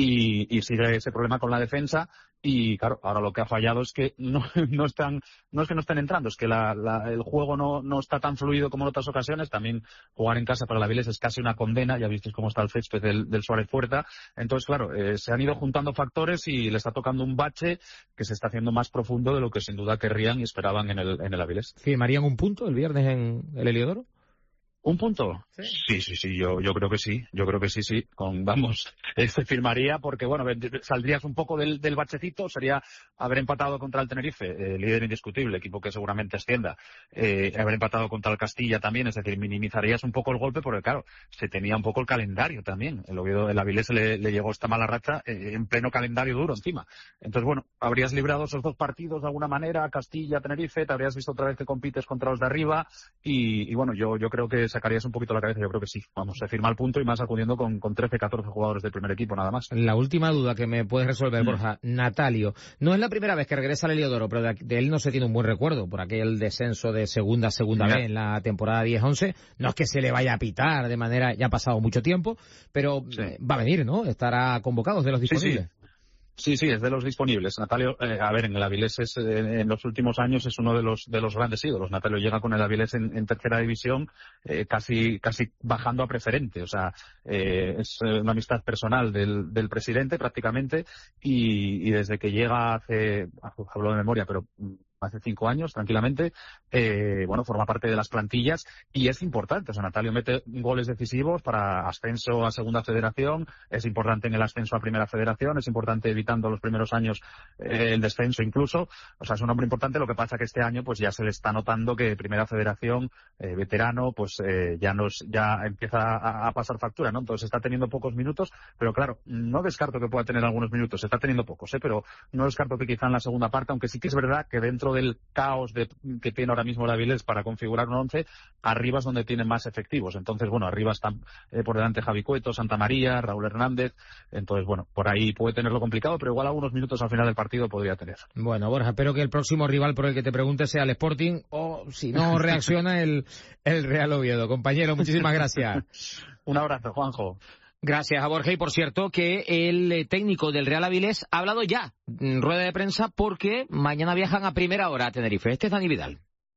Y, y sigue ese problema con la defensa, y claro, ahora lo que ha fallado es que no, no están, no es que no estén entrando, es que la, la, el juego no, no está tan fluido como en otras ocasiones. También jugar en casa para la Avilés es casi una condena, ya visteis cómo está el césped del, del Suárez Puerta. Entonces, claro, eh, se han ido juntando factores y le está tocando un bache que se está haciendo más profundo de lo que sin duda querrían y esperaban en el, en el Avilés. ¿Firmarían un punto el viernes en el Heliodoro? ¿Un punto? Sí, sí, sí, sí, yo, yo creo que sí, yo creo que sí, sí, con, vamos, se firmaría porque, bueno, saldrías un poco del, del bachecito, sería haber empatado contra el Tenerife, eh, líder indiscutible, equipo que seguramente ascienda, eh, haber empatado contra el Castilla también, es decir, minimizarías un poco el golpe porque, claro, se tenía un poco el calendario también, el Oviedo, el Avilés le, le llegó esta mala racha eh, en pleno calendario duro encima. Entonces, bueno, habrías librado esos dos partidos de alguna manera, Castilla, Tenerife, te habrías visto otra vez que compites contra los de arriba y, y bueno, yo, yo creo que sacarías un poquito la cabeza. Yo creo que sí, vamos, se firma el punto y más acudiendo con, con trece, catorce jugadores del primer equipo, nada más. La última duda que me puedes resolver, mm. Borja, Natalio, no es la primera vez que regresa al Heliodoro, pero de, de él no se tiene un buen recuerdo por aquel descenso de segunda a segunda vez en la temporada diez once. No es que se le vaya a pitar de manera, ya ha pasado mucho tiempo, pero sí. Va a venir, ¿no? Estará convocado de los disponibles. Sí, sí. Sí, sí, es de los disponibles. Natalio, eh, a ver, en el Avilés es, eh, en los últimos años es uno de los de los grandes ídolos. Natalio llega con el Avilés en, en tercera división, eh, casi casi bajando a preferente. O sea, eh, es una amistad personal del, del presidente prácticamente y, y desde que llega hace, hablo de memoria, pero hace cinco años, tranquilamente, eh, bueno, forma parte de las plantillas y es importante. O sea, Natalio mete goles decisivos para ascenso a segunda federación, es importante en el ascenso a primera federación, es importante evitando los primeros años eh, el descenso incluso. O sea, es un hombre importante. Lo que pasa que este año pues ya se le está notando que primera federación, eh, veterano, pues eh, ya nos ya empieza a, a pasar factura, ¿no? Entonces está teniendo pocos minutos, pero claro, no descarto que pueda tener algunos minutos, está teniendo pocos, ¿eh? Pero no descarto que quizá en la segunda parte, aunque sí que es verdad que dentro del caos de, que tiene ahora mismo el Avilés para configurar un once, arriba es donde tiene más efectivos. Entonces, bueno, arriba están eh, por delante Javi Cueto, Santa María, Raúl Hernández. Entonces, bueno, por ahí puede tenerlo complicado, pero igual algunos minutos al final del partido podría tener. Bueno, Borja, espero que el próximo rival por el que te pregunte sea el Sporting o, si no reacciona, el, el Real Oviedo. Compañero, muchísimas gracias. Un abrazo, Juanjo. Gracias a Borja. Y por cierto que el técnico del Real Avilés ha hablado ya en rueda de prensa porque mañana viajan a primera hora a Tenerife. Este es Dani Vidal.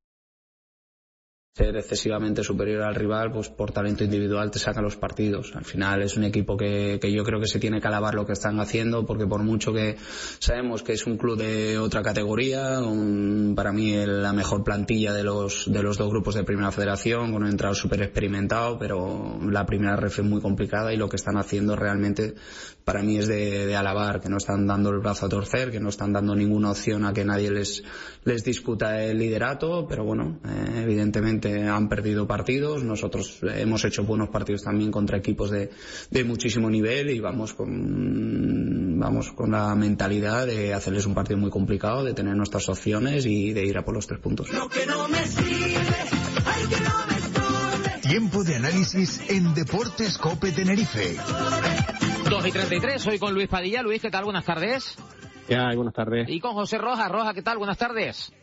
Ser excesivamente superior al rival, pues por talento individual te saca los partidos. Al final es un equipo que, que yo creo que se tiene que alabar lo que están haciendo, porque por mucho que sabemos que es un club de otra categoría, un, para mí la mejor plantilla de los de los dos grupos de Primera Federación, con un entrado súper experimentado, pero la primera ref es muy complicada y lo que están haciendo realmente para mí es de, de alabar, que no están dando el brazo a torcer, que no están dando ninguna opción a que nadie les, les disputa el liderato, pero bueno, eh, evidentemente han perdido partidos, nosotros hemos hecho buenos partidos también contra equipos de, de muchísimo nivel y vamos con vamos con la mentalidad de hacerles un partido muy complicado, de tener nuestras opciones y de ir a por los tres puntos. Lo que no me sirve, ay, que no me estorbe. Tiempo de análisis en Deportes COPE Tenerife. dos y treinta y tres, hoy con Luis Padilla. Luis, ¿qué tal? Buenas tardes. ¿Qué hay? Buenas tardes. Y con José Roja. Roja, ¿qué tal? Buenas tardes.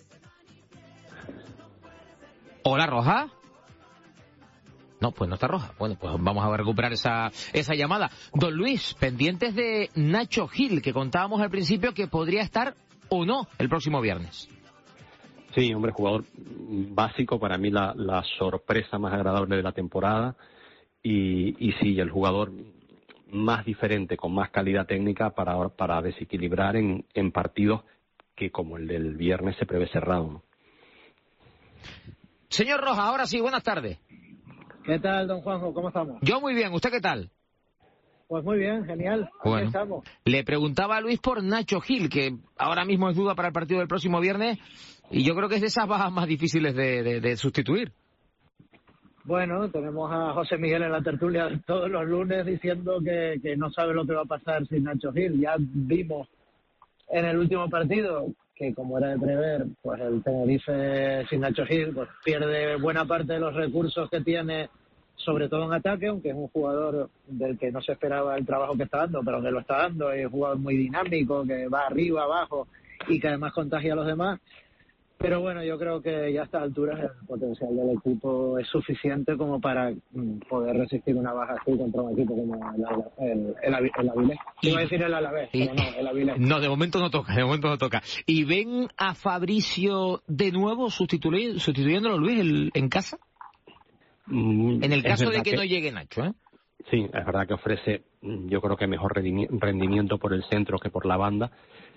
Hola, Roja. No, pues no está Roja. Bueno, pues vamos a recuperar esa esa llamada. Don Luis, pendientes de Nacho Gil, que contábamos al principio que podría estar o no el próximo viernes. Sí, hombre, jugador básico, para mí la, la sorpresa más agradable de la temporada y, y sí, el jugador más diferente, con más calidad técnica para, para desequilibrar en, en partidos que como el del viernes se prevé cerrado, ¿no? Señor Roja, ahora sí, buenas tardes. ¿Qué tal, don Juanjo? ¿Cómo estamos? Yo muy bien, ¿usted qué tal? Pues muy bien, genial. Aquí bueno, estamos. Le preguntaba a Luis por Nacho Gil, que ahora mismo es duda para el partido del próximo viernes, y yo creo que es de esas bajas más difíciles de, de, de sustituir. Bueno, tenemos a José Miguel en la tertulia todos los lunes diciendo que, que no sabe lo que va a pasar sin Nacho Gil. Ya vimos en el último partido que como era de prever, pues el Tenerife sin Nacho Gil pues pierde buena parte de los recursos que tiene, sobre todo en ataque, aunque es un jugador del que no se esperaba el trabajo que está dando, pero que lo está dando, es un jugador muy dinámico, que va arriba, abajo y que además contagia a los demás. Pero bueno, yo creo que ya a estas alturas el potencial del equipo es suficiente como para mm, poder resistir una baja así contra un equipo como el, el, el, el, el Avilés. Iba a decir el Alavés, pero no, el Avilés. No, de momento no toca, de momento no toca. ¿Y ven a Fabricio de nuevo sustituy- sustituyéndolo, Luis, el, en casa? Mm, En el caso de que, que no llegue Nacho, ¿eh? Sí, es verdad que ofrece, yo creo que mejor rendimiento por el centro que por la banda,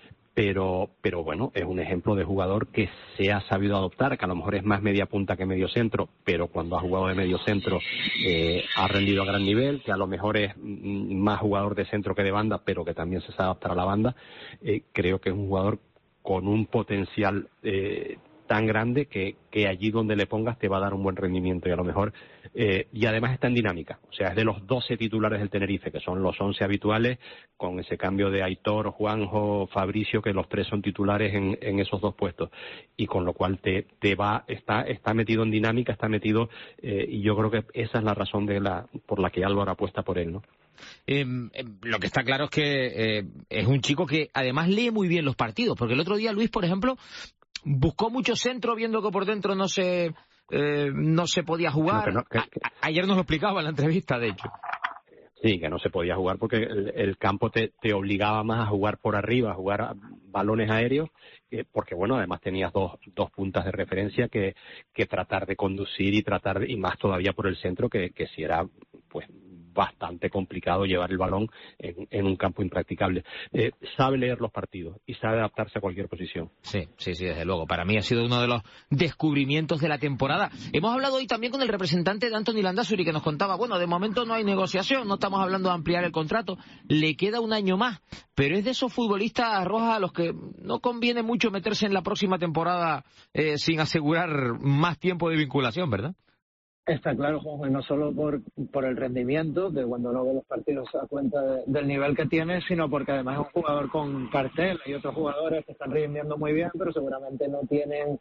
pero pero bueno, es un ejemplo de jugador que se ha sabido adoptar, que a lo mejor es más media punta que medio centro, pero cuando ha jugado de medio centro eh, ha rendido a gran nivel, que a lo mejor es más jugador de centro que de banda, pero que también se sabe adaptar a la banda. Eh, creo que es un jugador con un potencial eh, tan grande que, que allí donde le pongas te va a dar un buen rendimiento y a lo mejor eh, y además está en dinámica, o sea, es de los doce titulares del Tenerife, que son los once habituales, con ese cambio de Aitor, Juanjo, Fabricio, que los tres son titulares en, en esos dos puestos, y con lo cual te, te va, está, está metido en dinámica, está metido, eh, y yo creo que esa es la razón de la, por la que Álvaro apuesta por él, ¿no? Eh, eh, lo que está claro es que eh, es un chico que además lee muy bien los partidos, porque el otro día Luis, por ejemplo, buscó mucho centro viendo que por dentro no se eh, no se podía jugar. No, que no, que, que... A, ayer nos lo explicaba en la entrevista, de hecho. Sí, que no se podía jugar porque el, el campo te, te obligaba más a jugar por arriba, a jugar a balones aéreos, eh, porque bueno, además tenías dos, dos puntas de referencia que, que tratar de conducir y tratar, de, y más todavía por el centro, que, que si era pues bastante complicado llevar el balón en, en un campo impracticable. Eh, sabe leer los partidos y sabe adaptarse a cualquier posición. Sí, sí, sí, desde luego. Para mí ha sido uno de los descubrimientos de la temporada. Hemos hablado hoy también con el representante de Anthony Landázuri, que nos contaba, bueno, de momento no hay negociación, no estamos hablando de ampliar el contrato, le queda un año más, pero es de esos futbolistas, Rojas, a los que no conviene mucho meterse en la próxima temporada eh, sin asegurar más tiempo de vinculación, ¿verdad? Está claro, Juanjo, y no solo por, por el rendimiento, que cuando no ve los partidos se da cuenta de, del nivel que tiene, sino porque además es un jugador con cartel. Hay otros jugadores que están rindiendo muy bien, pero seguramente no tienen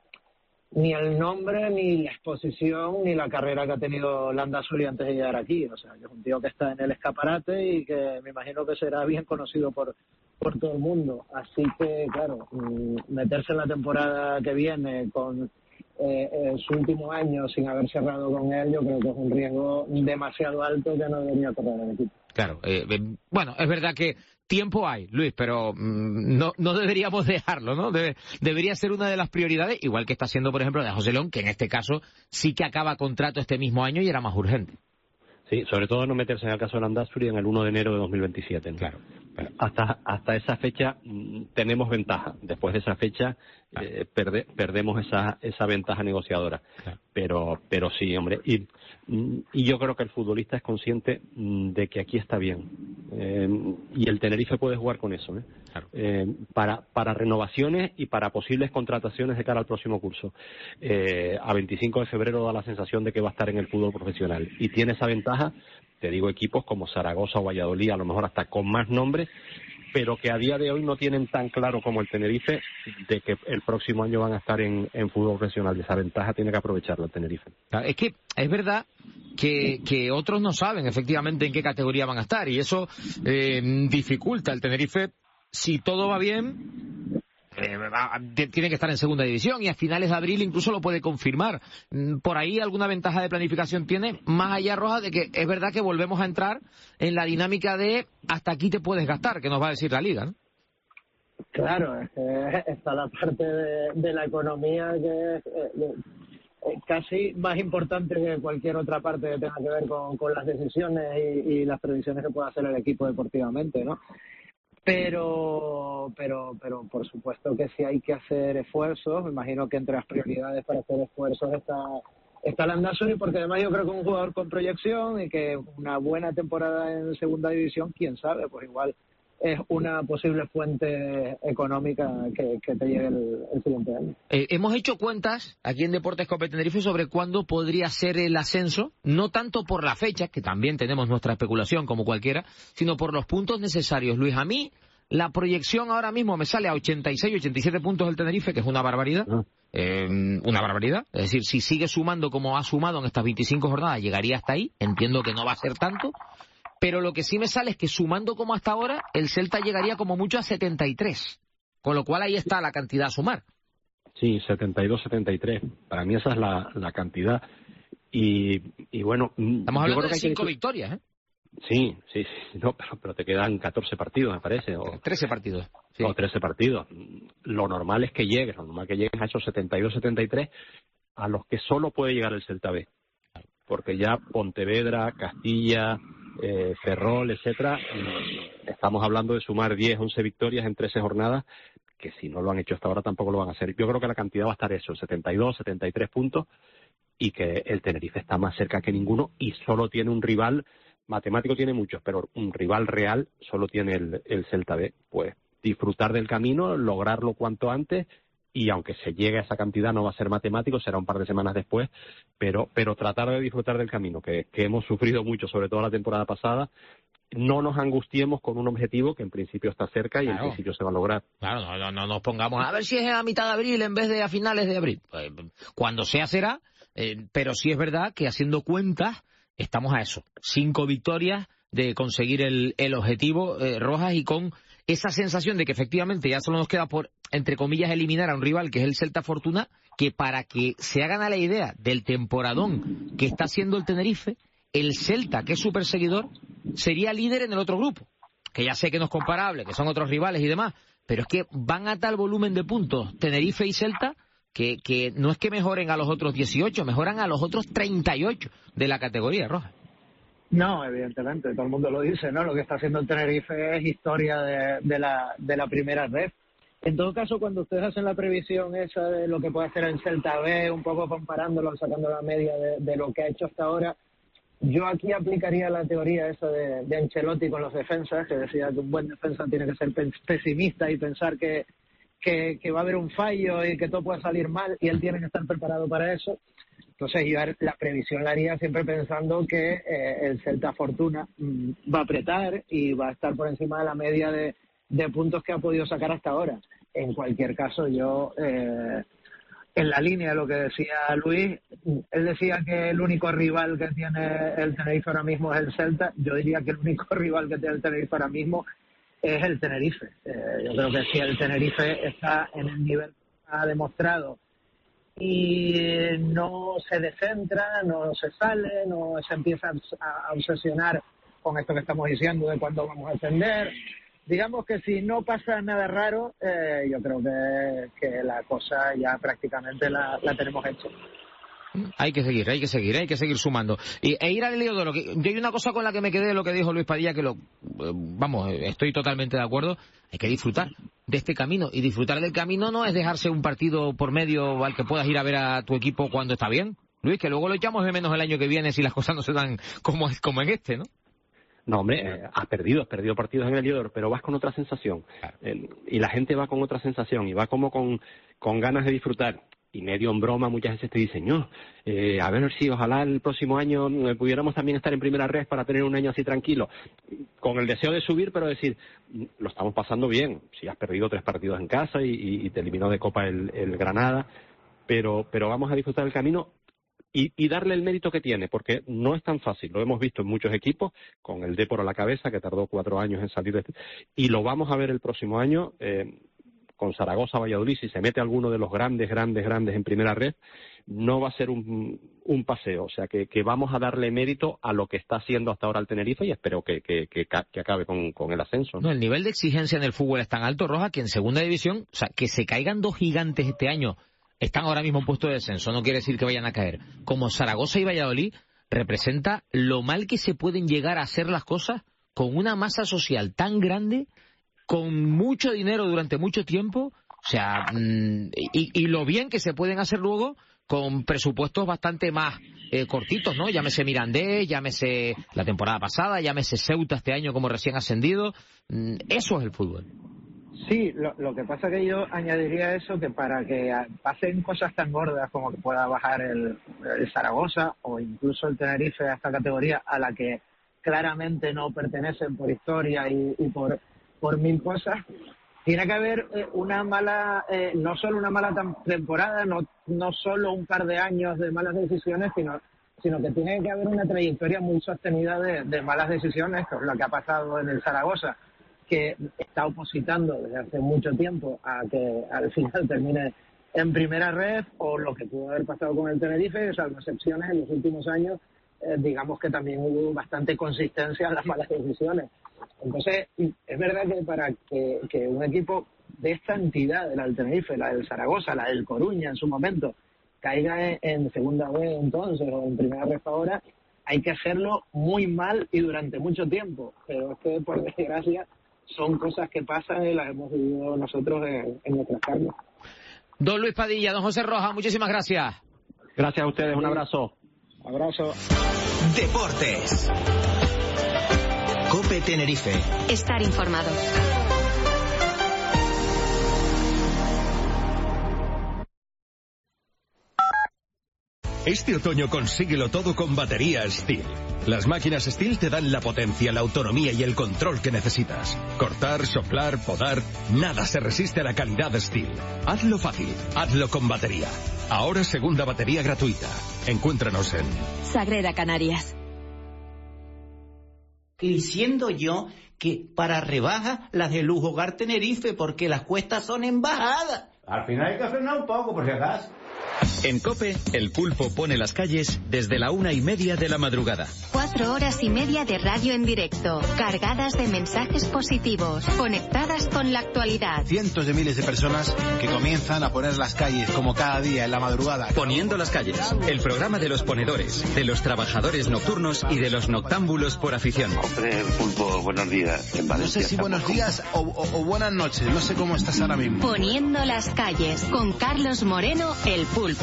ni el nombre, ni la exposición, ni la carrera que ha tenido Landázuri antes de llegar aquí. O sea, que es un tío que está en el escaparate y que me imagino que será bien conocido por, por todo el mundo. Así que, claro, meterse en la temporada que viene con Eh, eh, su último año sin haber cerrado con él, yo creo que es un riesgo demasiado alto que no debería correr el equipo. Claro, eh, eh, bueno, es verdad que tiempo hay, Luis, pero mmm, no, no deberíamos dejarlo, ¿no? Debe, debería ser una de las prioridades, igual que está siendo, por ejemplo, de José León, que en este caso sí que acaba contrato este mismo año y era más urgente. Sí, sobre todo no meterse en el caso de Landázuri en el uno de enero de dos mil veintisiete, ¿no? Claro. Pero hasta hasta esa fecha mmm, tenemos ventaja. Después de esa fecha claro. eh, perde, perdemos esa esa ventaja negociadora. Claro. Pero pero sí, hombre. Y, y yo creo que el futbolista es consciente de que aquí está bien. Eh, y el Tenerife puede jugar con eso, ¿eh? Claro. Eh, para para renovaciones y para posibles contrataciones de cara al próximo curso. Eh, a veinticinco de febrero da la sensación de que va a estar en el fútbol profesional. Y tiene esa ventaja, te digo, equipos como Zaragoza o Valladolid, a lo mejor hasta con más nombres, pero que a día de hoy no tienen tan claro como el Tenerife de que el próximo año van a estar en, en fútbol profesional. Y esa ventaja tiene que aprovecharla el Tenerife. Es que es verdad que, que otros no saben efectivamente en qué categoría van a estar, y eso eh, dificulta el Tenerife. Si todo va bien, eh, tiene que estar en segunda división y a finales de abril incluso lo puede confirmar. Por ahí alguna ventaja de planificación tiene, más allá, Roja, de que es verdad que volvemos a entrar en la dinámica de hasta aquí te puedes gastar, que nos va a decir la Liga, ¿no? Claro, es que está la parte de, de la economía que es eh, eh, casi más importante que cualquier otra parte que tenga que ver con, con las decisiones y, y las previsiones que pueda hacer el equipo deportivamente, ¿no? Pero, pero, pero por supuesto que sí hay que hacer esfuerzos. Me imagino que entre las prioridades para hacer esfuerzos está, está Landázuri, porque además yo creo que es un jugador con proyección y que una buena temporada en segunda división, quién sabe, pues igual es una posible fuente económica que, que te llegue el, el siguiente año. Eh, hemos hecho cuentas aquí en Deportes Cope Tenerife sobre cuándo podría ser el ascenso, no tanto por la fecha, que también tenemos nuestra especulación como cualquiera, sino por los puntos necesarios. Luis, a mí La proyección ahora mismo me sale a ochenta y seis, ochenta y siete puntos el Tenerife, que es una barbaridad. Ah. Eh, una barbaridad. Es decir, si sigue sumando como ha sumado en estas veinticinco jornadas, llegaría hasta ahí. Entiendo que no va a ser tanto. Pero lo que sí me sale es que sumando como hasta ahora, el Celta llegaría como mucho a setenta y tres. Con lo cual ahí está la cantidad a sumar. Sí, setenta y dos, setenta y tres. Para mí esa es la, la cantidad. Y, y bueno... Estamos hablando de cinco que... victorias, ¿eh? Sí, sí, sí. No, pero, pero te quedan catorce partidos, me parece. O trece partidos. Sí. O trece partidos. Lo normal es que llegues, lo normal es que llegues a esos setenta y dos, setenta y tres, a los que solo puede llegar el Celta B. Porque ya Pontevedra, Castilla... Eh, Ferrol, etcétera, estamos hablando de sumar diez, once victorias en trece jornadas, que si no lo han hecho hasta ahora tampoco lo van a hacer. Yo creo que la cantidad va a estar eso, setenta y dos, setenta y tres puntos, y que el Tenerife está más cerca que ninguno y solo tiene un rival, matemático tiene muchos, pero un rival real solo tiene el, el Celta B. Pues disfrutar del camino, lograrlo cuanto antes, y aunque se llegue a esa cantidad no va a ser matemático, será un par de semanas después, pero pero tratar de disfrutar del camino, que, que hemos sufrido mucho, sobre todo la temporada pasada. No nos angustiemos con un objetivo que en principio está cerca y claro. En principio se va a lograr. Claro, no, no, no nos pongamos a ver si es a mitad de abril en vez de a finales de abril. Pues, cuando sea será, eh, pero sí es verdad que haciendo cuentas estamos a eso. Cinco victorias de conseguir el, el objetivo, eh, Rojas, y con esa sensación de que efectivamente ya solo nos queda por, entre comillas, eliminar a un rival que es el Celta Fortuna, que para que se hagan a la idea del temporadón que está haciendo el Tenerife, el Celta, que es su perseguidor, sería líder en el otro grupo, que ya sé que no es comparable, que son otros rivales y demás, pero es que van a tal volumen de puntos Tenerife y Celta que, que no es que mejoren a los otros dieciocho, mejoran a los otros treinta y ocho de la categoría, Roja. No, evidentemente, todo el mundo lo dice, ¿no? Lo que está haciendo el Tenerife es historia de, de, la, de la primera red. En todo caso, cuando ustedes hacen la previsión esa de lo que puede hacer el Celta B, un poco comparándolo, sacando la media de, de lo que ha hecho hasta ahora, yo aquí aplicaría la teoría esa de, de Ancelotti con los defensas, que decía que un buen defensa tiene que ser pesimista y pensar que, que, que va a haber un fallo y que todo puede salir mal, y él tiene que estar preparado para eso. Entonces yo la previsión la haría siempre pensando que eh, el Celta Fortuna mmm, va a apretar y va a estar por encima de la media de, de puntos que ha podido sacar hasta ahora. En cualquier caso, yo, eh, en la línea de lo que decía Luis, él decía que el único rival que tiene el Tenerife ahora mismo es el Celta. Yo diría que el único rival que tiene el Tenerife ahora mismo es el Tenerife. Eh, yo creo que si el Tenerife está en el nivel que ha demostrado y no se descentra, no se sale, no se empieza a obsesionar con esto que estamos diciendo de cuándo vamos a ascender. Digamos que si no pasa nada raro, eh, yo creo que, que la cosa ya prácticamente la, la tenemos hecha. Hay que seguir, hay que seguir, hay que seguir sumando. Y, e ir al lío de lo que... Yo hay una cosa con la que me quedé de lo que dijo Luis Padilla, que lo... Vamos, estoy totalmente de acuerdo. Hay que disfrutar de este camino. Y disfrutar del camino no es dejarse un partido por medio al que puedas ir a ver a tu equipo cuando está bien. Luis, que luego lo echamos de menos el año que viene si las cosas no se dan como, como en este, ¿no? No, hombre, eh, has perdido, has perdido partidos en el Liodor, pero vas con otra sensación. Eh, y la gente va con otra sensación y va como con, con ganas de disfrutar. Y medio en broma muchas veces te dicen, no, eh, a ver si ojalá el próximo año eh, pudiéramos también estar en primera red para tener un año así tranquilo. Con el deseo de subir, pero decir, lo estamos pasando bien. Si has perdido tres partidos en casa y, y, y te eliminó de Copa el, el Granada, pero, pero vamos a disfrutar del camino. Y, y darle el mérito que tiene, porque no es tan fácil. Lo hemos visto en muchos equipos, con el Depor a la cabeza, que tardó cuatro años en salir de este, y lo vamos a ver el próximo año eh, con Zaragoza, Valladolid. Si se mete alguno de los grandes, grandes, grandes en primera red, no va a ser un, un paseo. O sea, que, que vamos a darle mérito a lo que está haciendo hasta ahora el Tenerife y espero que, que, que, que acabe con, con el ascenso, ¿no? No, el nivel de exigencia en el fútbol es tan alto, Roja, que en segunda división, o sea, que se caigan dos gigantes este año, están ahora mismo en puesto de descenso, no quiere decir que vayan a caer. Como Zaragoza y Valladolid, representa lo mal que se pueden llegar a hacer las cosas con una masa social tan grande, con mucho dinero durante mucho tiempo, o sea, y, y lo bien que se pueden hacer luego con presupuestos bastante más eh, cortitos, ¿no? Llámese Mirandés, llámese la temporada pasada, llámese Ceuta este año como recién ascendido. Eso es el fútbol. Sí, lo, lo que pasa que yo añadiría eso, que para que pasen cosas tan gordas como que pueda bajar el, el Zaragoza o incluso el Tenerife a esta categoría a la que claramente no pertenecen por historia y, y por por mil cosas. Tiene que haber eh, una mala, eh, no solo una mala temporada, no, no solo un par de años de malas decisiones, sino, sino que tiene que haber una trayectoria muy sostenida de, de malas decisiones, que es lo que ha pasado en el Zaragoza, que está opositando desde hace mucho tiempo a que al final termine en primera red, o lo que pudo haber pasado con el Tenerife, salvo excepciones en los últimos años, eh, digamos que también hubo bastante consistencia en las malas decisiones. Entonces, es verdad que para que, que un equipo de esta entidad, de la del Tenerife, la del Zaragoza, la del Coruña en su momento, caiga en, en segunda B entonces o en primera red ahora, hay que hacerlo muy mal y durante mucho tiempo. Pero es que, por desgracia, son cosas que pasan y las hemos vivido nosotros en, en nuestras carnes. Don Luis Padilla, don José Rojas, muchísimas gracias. Gracias a ustedes, un abrazo. Abrazo. Deportes. COPE Tenerife. Estar informado. Este otoño consíguelo todo con baterías Steel. Las máquinas Steel te dan la potencia, la autonomía y el control que necesitas. Cortar, soplar, podar, nada se resiste a la calidad Steel. Hazlo fácil, hazlo con batería. Ahora segunda batería gratuita. Encuéntranos en Sagrera Canarias. Diciendo yo que para rebaja las de Lujo Hogar Tenerife, porque las cuestas son en bajada. Al final hay que frenar un poco, por si acaso. En COPE, el pulpo pone las calles desde la una y media de la madrugada. Cuatro horas y media de radio en directo, cargadas de mensajes positivos, conectadas con la actualidad. Cientos de miles de personas que comienzan a poner las calles como cada día en la madrugada. Poniendo las calles, el programa de los ponedores, de los trabajadores nocturnos y de los noctámbulos por afición. Hombre, pulpo, buenos días. En no sé si buenos días o, o, o buenas noches, no sé cómo estás ahora mismo. Poniendo las calles, con Carlos Moreno, el pulpo.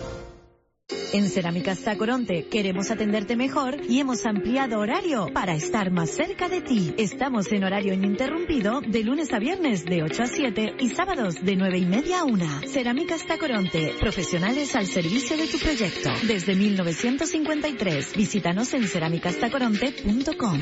En Cerámicas Tacoronte queremos atenderte mejor y hemos ampliado horario para estar más cerca de ti. Estamos en horario ininterrumpido de lunes a viernes de ocho a siete y sábados de nueve y media a una. Cerámicas Tacoronte, profesionales al servicio de tu proyecto. Desde mil novecientos cincuenta y tres, visítanos en cerámicas tacoronte punto com.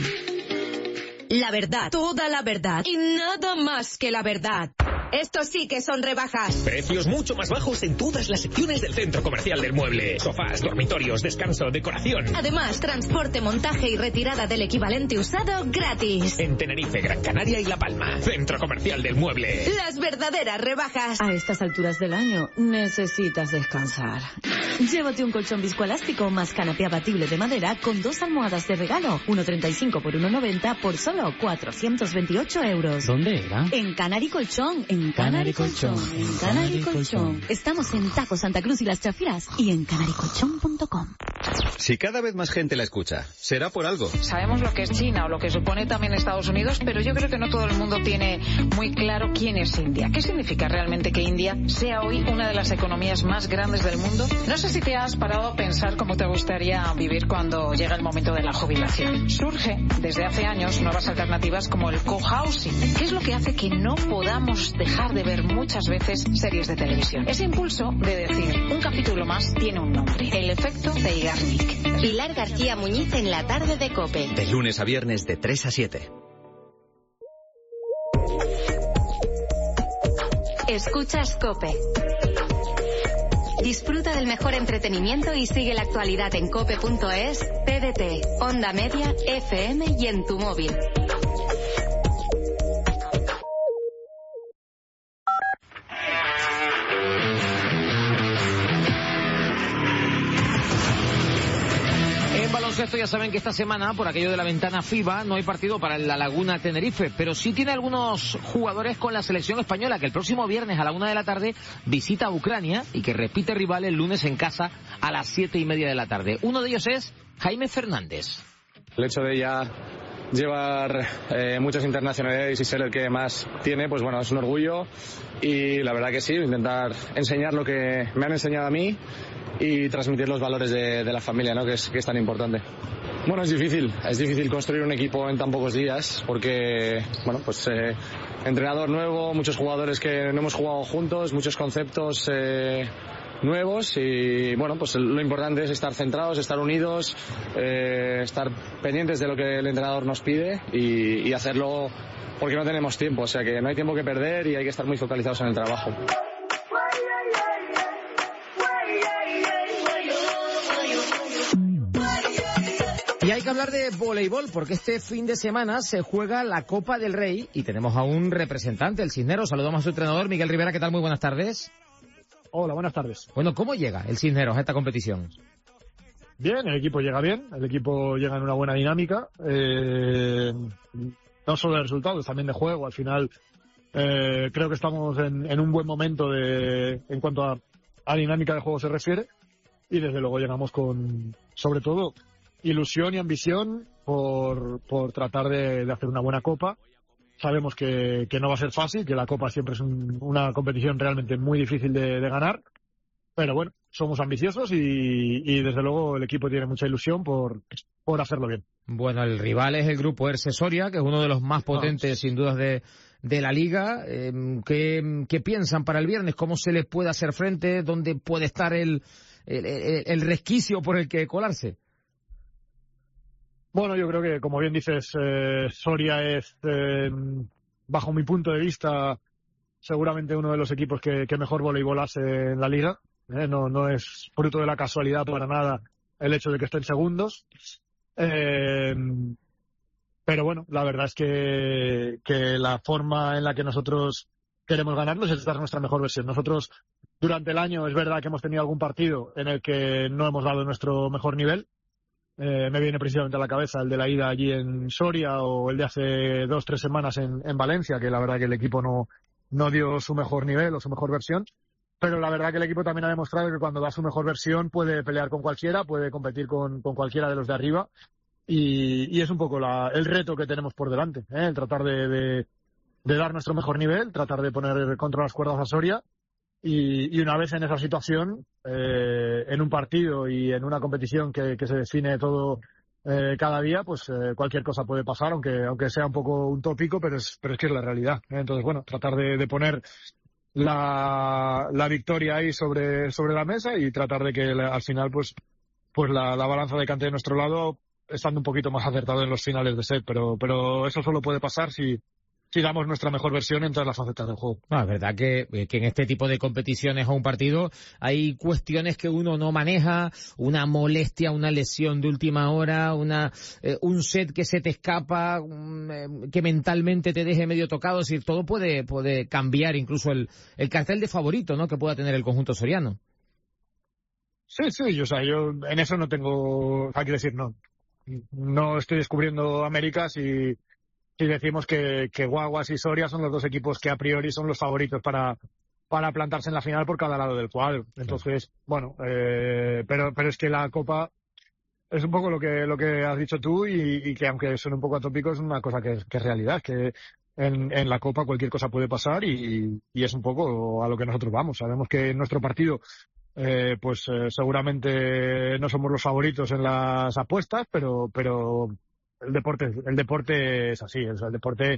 La verdad, toda la verdad y nada más que la verdad. Estos sí que son rebajas. Precios mucho más bajos en todas las secciones del Centro Comercial del Mueble. Sofás, dormitorios, descanso, decoración. Además, transporte, montaje y retirada del equivalente usado gratis. En Tenerife, Gran Canaria y La Palma. Centro Comercial del Mueble. Las verdaderas rebajas. A estas alturas del año, necesitas descansar. Llévate un colchón viscoelástico más canapé abatible de madera con dos almohadas de regalo. uno treinta y cinco por uno noventa por solo cuatrocientos veintiocho euros. ¿Dónde era? En Canary Colchón. En Canary Colchón. En Canary Colchón. Estamos en Tajo Santa Cruz y Las Chafiras y en canary colchón punto com. Si cada vez más gente la escucha, será por algo. Sabemos lo que es China o lo que supone también Estados Unidos, pero yo creo que no todo el mundo tiene muy claro quién es India. ¿Qué significa realmente que India sea hoy una de las economías más grandes del mundo? No sé si te has parado a pensar cómo te gustaría vivir cuando llega el momento de la jubilación. Surge desde hace años nuevas alternativas como el cohousing, que es lo que hace que no podamos dejar de ver muchas veces series de televisión. Ese impulso de decir, un capítulo más tiene un nombre, el efecto de Igarnik. Pilar García Muñiz en la tarde de COPE. De lunes a viernes de tres a siete. Escuchas COPE. Disfruta del mejor entretenimiento y sigue la actualidad en cope punto es, T D T, Onda Media, F M y en tu móvil. Esto ya saben que esta semana, por aquello de la ventana FIBA, no hay partido para la Laguna Tenerife, pero sí tiene algunos jugadores con la selección española, que el próximo viernes a la una de la tarde visita a Ucrania y que repite rival el lunes en casa a las siete y media de la tarde. Uno de ellos es Jaime Fernández. El hecho de ya llevar eh, muchas internacionalidades y ser el que más tiene, pues bueno, es un orgullo y la verdad que sí, intentar enseñar lo que me han enseñado a mí y transmitir los valores de, de la familia, ¿no? que, es, que es tan importante. Bueno, es difícil, es difícil construir un equipo en tan pocos días porque, bueno, pues eh, entrenador nuevo, muchos jugadores que no hemos jugado juntos, muchos conceptos, eh, nuevos y bueno, pues lo importante es estar centrados, estar unidos, eh, estar pendientes de lo que el entrenador nos pide y, y hacerlo porque no tenemos tiempo, o sea que no hay tiempo que perder y hay que estar muy focalizados en el trabajo. Y hay que hablar de voleibol porque este fin de semana se juega la Copa del Rey y tenemos a un representante, el Cisneros. Saludamos a su entrenador, Miguel Rivera. ¿Qué tal? Muy buenas tardes. Hola, buenas tardes. Bueno, ¿cómo llega el Cisneros a esta competición? Bien, el equipo llega bien, el equipo llega en una buena dinámica, eh, no solo de resultados, también de juego. Al final eh, creo que estamos en, en un buen momento de, en cuanto a, a dinámica de juego se refiere y desde luego llegamos con, sobre todo, ilusión y ambición por, por tratar de, de hacer una buena copa. Sabemos que, que no va a ser fácil, que la copa siempre es un, una competición realmente muy difícil de, de ganar, pero bueno, somos ambiciosos y, y desde luego el equipo tiene mucha ilusión por, por hacerlo bien. Bueno, el rival es el grupo Erce Soria, que es uno de los más potentes, sin dudas, de, de la liga. Eh, ¿qué, ¿Qué piensan para el viernes? ¿Cómo se les puede hacer frente? ¿Dónde puede estar el, el, el, el resquicio por el que colarse? Bueno, yo creo que, como bien dices, eh, Soria es, eh, bajo mi punto de vista, seguramente uno de los equipos que, que mejor voleibol hace en la liga. Eh, no, no es fruto de la casualidad para nada el hecho de que estén segundos. Eh, pero bueno, la verdad es que, que la forma en la que nosotros queremos ganarlos es dar nuestra mejor versión. Nosotros, durante el año, es verdad que hemos tenido algún partido en el que no hemos dado nuestro mejor nivel. Eh, me viene precisamente a la cabeza el de la ida allí en Soria o el de hace dos, tres semanas en, en Valencia, que la verdad que el equipo no, no dio su mejor nivel o su mejor versión. Pero la verdad que el equipo también ha demostrado que cuando da su mejor versión puede pelear con cualquiera, puede competir con, con cualquiera de los de arriba. Y, y es un poco la, el reto que tenemos por delante, ¿eh? El tratar de, de, de dar nuestro mejor nivel, tratar de poner contra las cuerdas a Soria. Y, y una vez en esa situación, eh, en un partido y en una competición que, que se define todo eh, cada día, pues eh, cualquier cosa puede pasar, aunque aunque sea un poco un tópico, pero es, pero es que es la realidad, ¿eh? Entonces, bueno, tratar de, de poner la, la victoria ahí sobre, sobre la mesa y tratar de que al final, pues, pues la, la balanza decante de nuestro lado, estando un poquito más acertado en los finales de set, pero, pero eso solo puede pasar si si damos nuestra mejor versión en todas las facetas del juego. No, es verdad que, que en este tipo de competiciones o un partido hay cuestiones que uno no maneja, una molestia, una lesión de última hora, una eh, un set que se te escapa, un, eh, que mentalmente te deje medio tocado, es decir, todo puede puede cambiar, incluso el, el cartel de favorito, ¿no?, que pueda tener el conjunto soriano. Sí, sí, yo, o sea, yo en eso no tengo, hay que decir, no, no estoy descubriendo Américas y si decimos que, que Guaguas y Soria son los dos equipos que a priori son los favoritos para, para plantarse en la final por cada lado del cuadro. Entonces, sí. bueno, eh, pero, pero es que la Copa es un poco lo que, lo que has dicho tú y, y que aunque suene un poco atópico es una cosa que, que es realidad, que en, en la Copa cualquier cosa puede pasar y, y es un poco a lo que nosotros vamos. Sabemos que en nuestro partido eh, pues eh, seguramente no somos los favoritos en las apuestas, pero, pero El deporte, el deporte es así, o sea, el deporte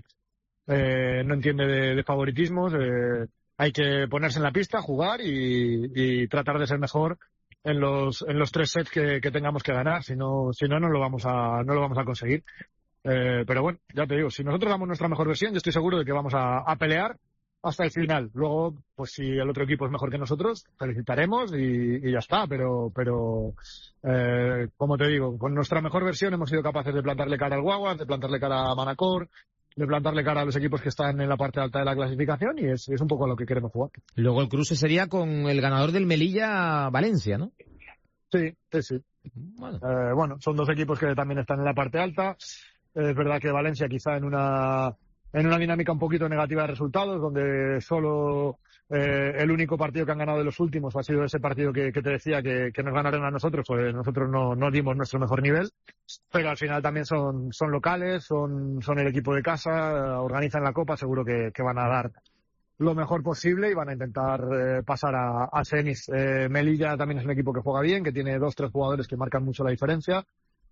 eh, no entiende de, de favoritismos, eh, hay que ponerse en la pista, jugar y, y tratar de ser mejor en los en los tres sets que, que tengamos que ganar, si no si no no lo vamos a no lo vamos a conseguir. Eh, pero bueno, ya te digo, si nosotros damos nuestra mejor versión, yo estoy seguro de que vamos a, a pelear hasta el final. Luego, pues si el otro equipo es mejor que nosotros, felicitaremos y, y ya está. Pero, pero eh, como te digo, con nuestra mejor versión hemos sido capaces de plantarle cara al Guaguas, de plantarle cara a Manacor, de plantarle cara a los equipos que están en la parte alta de la clasificación y es, es un poco a lo que queremos jugar. Luego el cruce sería con el ganador del Melilla-Valencia, ¿no? Sí, sí, sí. Bueno. Eh, bueno, son dos equipos que también están en la parte alta. Eh, es verdad que Valencia quizá en una en una dinámica un poquito negativa de resultados, donde solo eh, el único partido que han ganado de los últimos ha sido ese partido que, que te decía que, que nos ganaron a nosotros, pues nosotros no, no dimos nuestro mejor nivel, pero al final también son, son locales, son, son el equipo de casa, organizan la Copa, seguro que, que van a dar lo mejor posible y van a intentar eh, pasar a, a semis. Eh, Melilla también es un equipo que juega bien, que tiene dos, tres jugadores que marcan mucho la diferencia.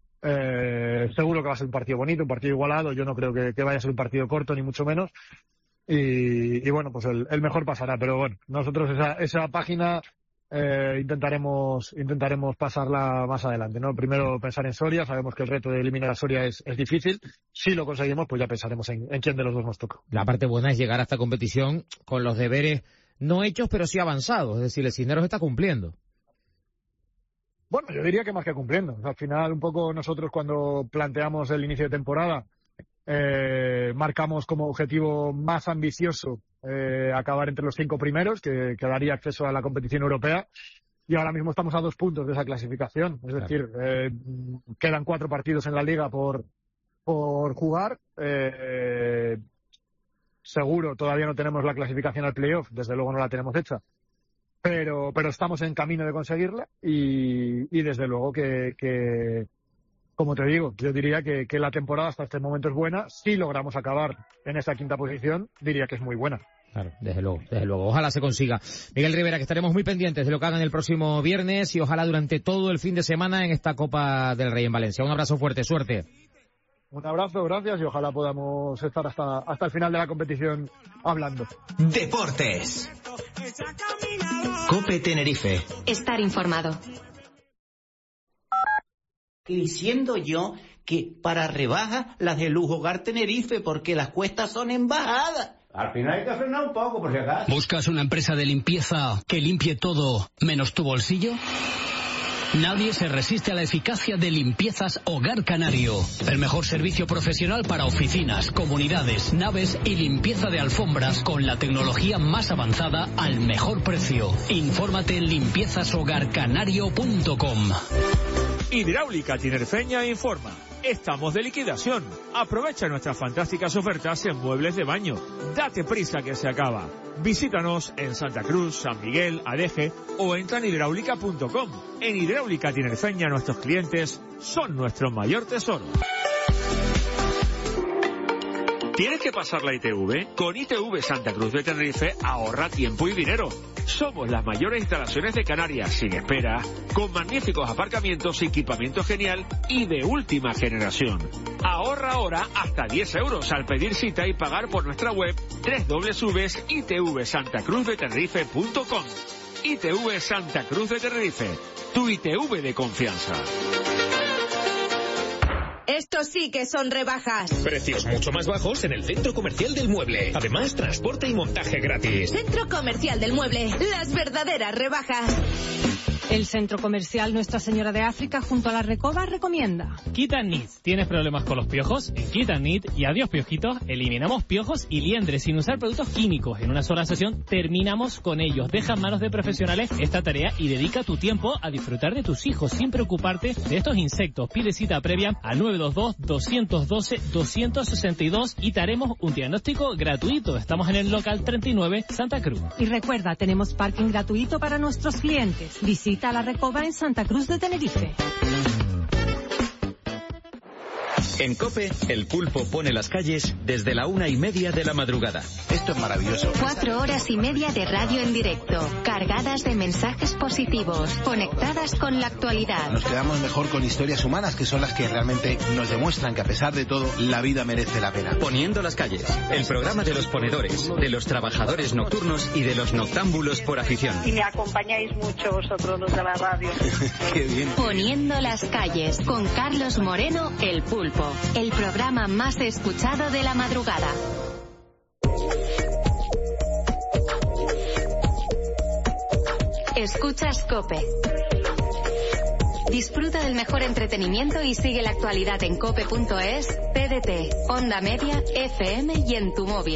Eh, seguro que va a ser un partido bonito, un partido igualado. Yo no creo que, que vaya a ser un partido corto, ni mucho menos. Y, y bueno, pues el, el mejor pasará. Pero bueno, nosotros esa, esa página eh, intentaremos intentaremos pasarla más adelante, ¿no? Primero pensar en Soria, sabemos que el reto de eliminar a Soria es, es difícil. Si lo conseguimos, pues ya pensaremos en, en quién de los dos nos toca. La parte buena es llegar a esta competición con los deberes no hechos, pero sí avanzados. Es decir, el Cisneros está cumpliendo. Bueno, yo diría que más que cumpliendo. Al final, un poco nosotros cuando planteamos el inicio de temporada, eh, marcamos como objetivo más ambicioso eh, acabar entre los cinco primeros, que, que daría acceso a la competición europea. Y ahora mismo estamos a dos puntos de esa clasificación. Es Claro. decir, eh, quedan cuatro partidos en la liga por, por jugar. Eh, seguro, todavía no tenemos la clasificación al playoff, desde luego no la tenemos hecha. Pero, pero estamos en camino de conseguirla y, y desde luego que, que, como te digo, yo diría que, que la temporada hasta este momento es buena. Si logramos acabar en esa quinta posición, diría que es muy buena. Claro, desde luego, desde luego. Ojalá se consiga. Miguel Rivera, que estaremos muy pendientes de lo que hagan el próximo viernes y ojalá durante todo el fin de semana en esta Copa del Rey en Valencia. Un abrazo fuerte, suerte. Un abrazo, gracias y ojalá podamos estar hasta, hasta el final de la competición hablando. Deportes. COPE Tenerife. Estar informado. Que diciendo yo que para rebajas las de Lujo Hogar Tenerife, porque las cuestas son en bajada. Al final hay que frenar un poco, por si acaso. ¿Buscas una empresa de limpieza que limpie todo menos tu bolsillo? Nadie se resiste a la eficacia de Limpiezas Hogar Canario. El mejor servicio profesional para oficinas, comunidades, naves y limpieza de alfombras con la tecnología más avanzada al mejor precio. Infórmate en limpiezas hogar canario punto com. Hidráulica Tinerfeña informa. Estamos de liquidación. Aprovecha nuestras fantásticas ofertas en muebles de baño. Date prisa que se acaba. Visítanos en Santa Cruz, San Miguel, Adeje o entra en hidráulica punto com. En Hidráulica Tinerfeña nuestros clientes son nuestro mayor tesoro. ¿Tienes que pasar la I T V? Con I T V Santa Cruz de Tenerife ahorra tiempo y dinero. Somos las mayores instalaciones de Canarias, sin espera, con magníficos aparcamientos, equipamiento genial y de última generación. Ahorra ahora hasta diez euros al pedir cita y pagar por nuestra web doble u doble u doble u punto i t v santa cruz de tenerife punto com. I T V Santa Cruz de Tenerife, tu I T V de confianza. Estos sí que son rebajas. Precios mucho más bajos en el Centro Comercial del Mueble. Además, transporte y montaje gratis. Centro Comercial del Mueble, las verdaderas rebajas. El Centro Comercial Nuestra Señora de África junto a la Recoba recomienda. Kit and Knit. ¿Tienes problemas con los piojos? En Kit and Knit y adiós piojitos, eliminamos piojos y liendres sin usar productos químicos. En una sola sesión terminamos con ellos. Deja en manos de profesionales esta tarea y dedica tu tiempo a disfrutar de tus hijos sin preocuparte de estos insectos. Pide cita previa al nueve dos dos, dos uno dos, dos seis dos y te haremos un diagnóstico gratuito. Estamos en el local treinta y nueve Santa Cruz. Y recuerda, tenemos parking gratuito para nuestros clientes. Visita a la Recoba en Santa Cruz de Tenerife. En COPE, el pulpo pone las calles desde la una y media de la madrugada. Esto es maravilloso. Cuatro horas y media de radio en directo, cargadas de mensajes positivos, conectadas con la actualidad. Nos quedamos mejor con historias humanas, que son las que realmente nos demuestran que a pesar de todo, la vida merece la pena. Poniendo las calles, el programa de los ponedores, de los trabajadores nocturnos y de los noctámbulos por afición. Y me acompañáis mucho vosotros los de la radio. Qué bien. Poniendo las calles, con Carlos Moreno, el pulpo. El programa más escuchado de la madrugada. Escuchas COPE. Disfruta del mejor entretenimiento y sigue la actualidad en cope punto es, T D T, Onda Media, F M y en tu móvil.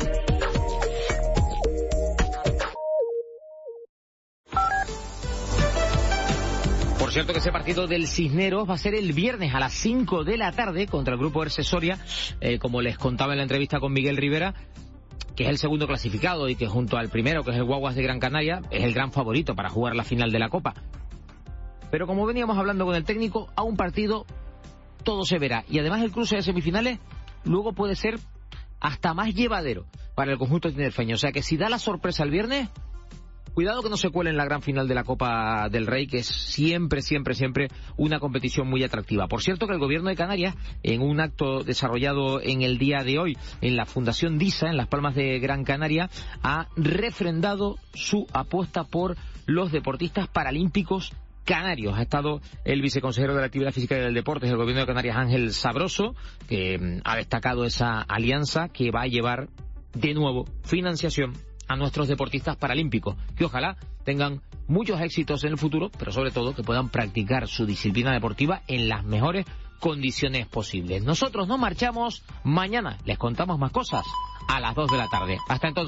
Por cierto que ese partido del Cisneros va a ser el viernes a las cinco de la tarde contra el grupo Erce Soria, eh, como les contaba en la entrevista con Miguel Rivera, que es el segundo clasificado y que junto al primero, que es el Guaguas de Gran Canaria, es el gran favorito para jugar la final de la Copa. Pero como veníamos hablando con el técnico, a un partido todo se verá. Y además el cruce de semifinales luego puede ser hasta más llevadero para el conjunto tinerfeño. O sea que si da la sorpresa el viernes, Cuidado que no se cuele en la gran final de la Copa del Rey, que es siempre, siempre, siempre una competición muy atractiva. Por cierto que el Gobierno de Canarias, en un acto desarrollado en el día de hoy en la Fundación DISA, en Las Palmas de Gran Canaria, ha refrendado su apuesta por los deportistas paralímpicos canarios. Ha estado el viceconsejero de la Actividad Física y del Deporte del Gobierno de Canarias, Ángel Sabroso, que ha destacado esa alianza que va a llevar de nuevo financiación a nuestros deportistas paralímpicos, que ojalá tengan muchos éxitos en el futuro, pero sobre todo que puedan practicar su disciplina deportiva en las mejores condiciones posibles. Nosotros nos marchamos mañana, les contamos más cosas a las dos de la tarde. Hasta entonces.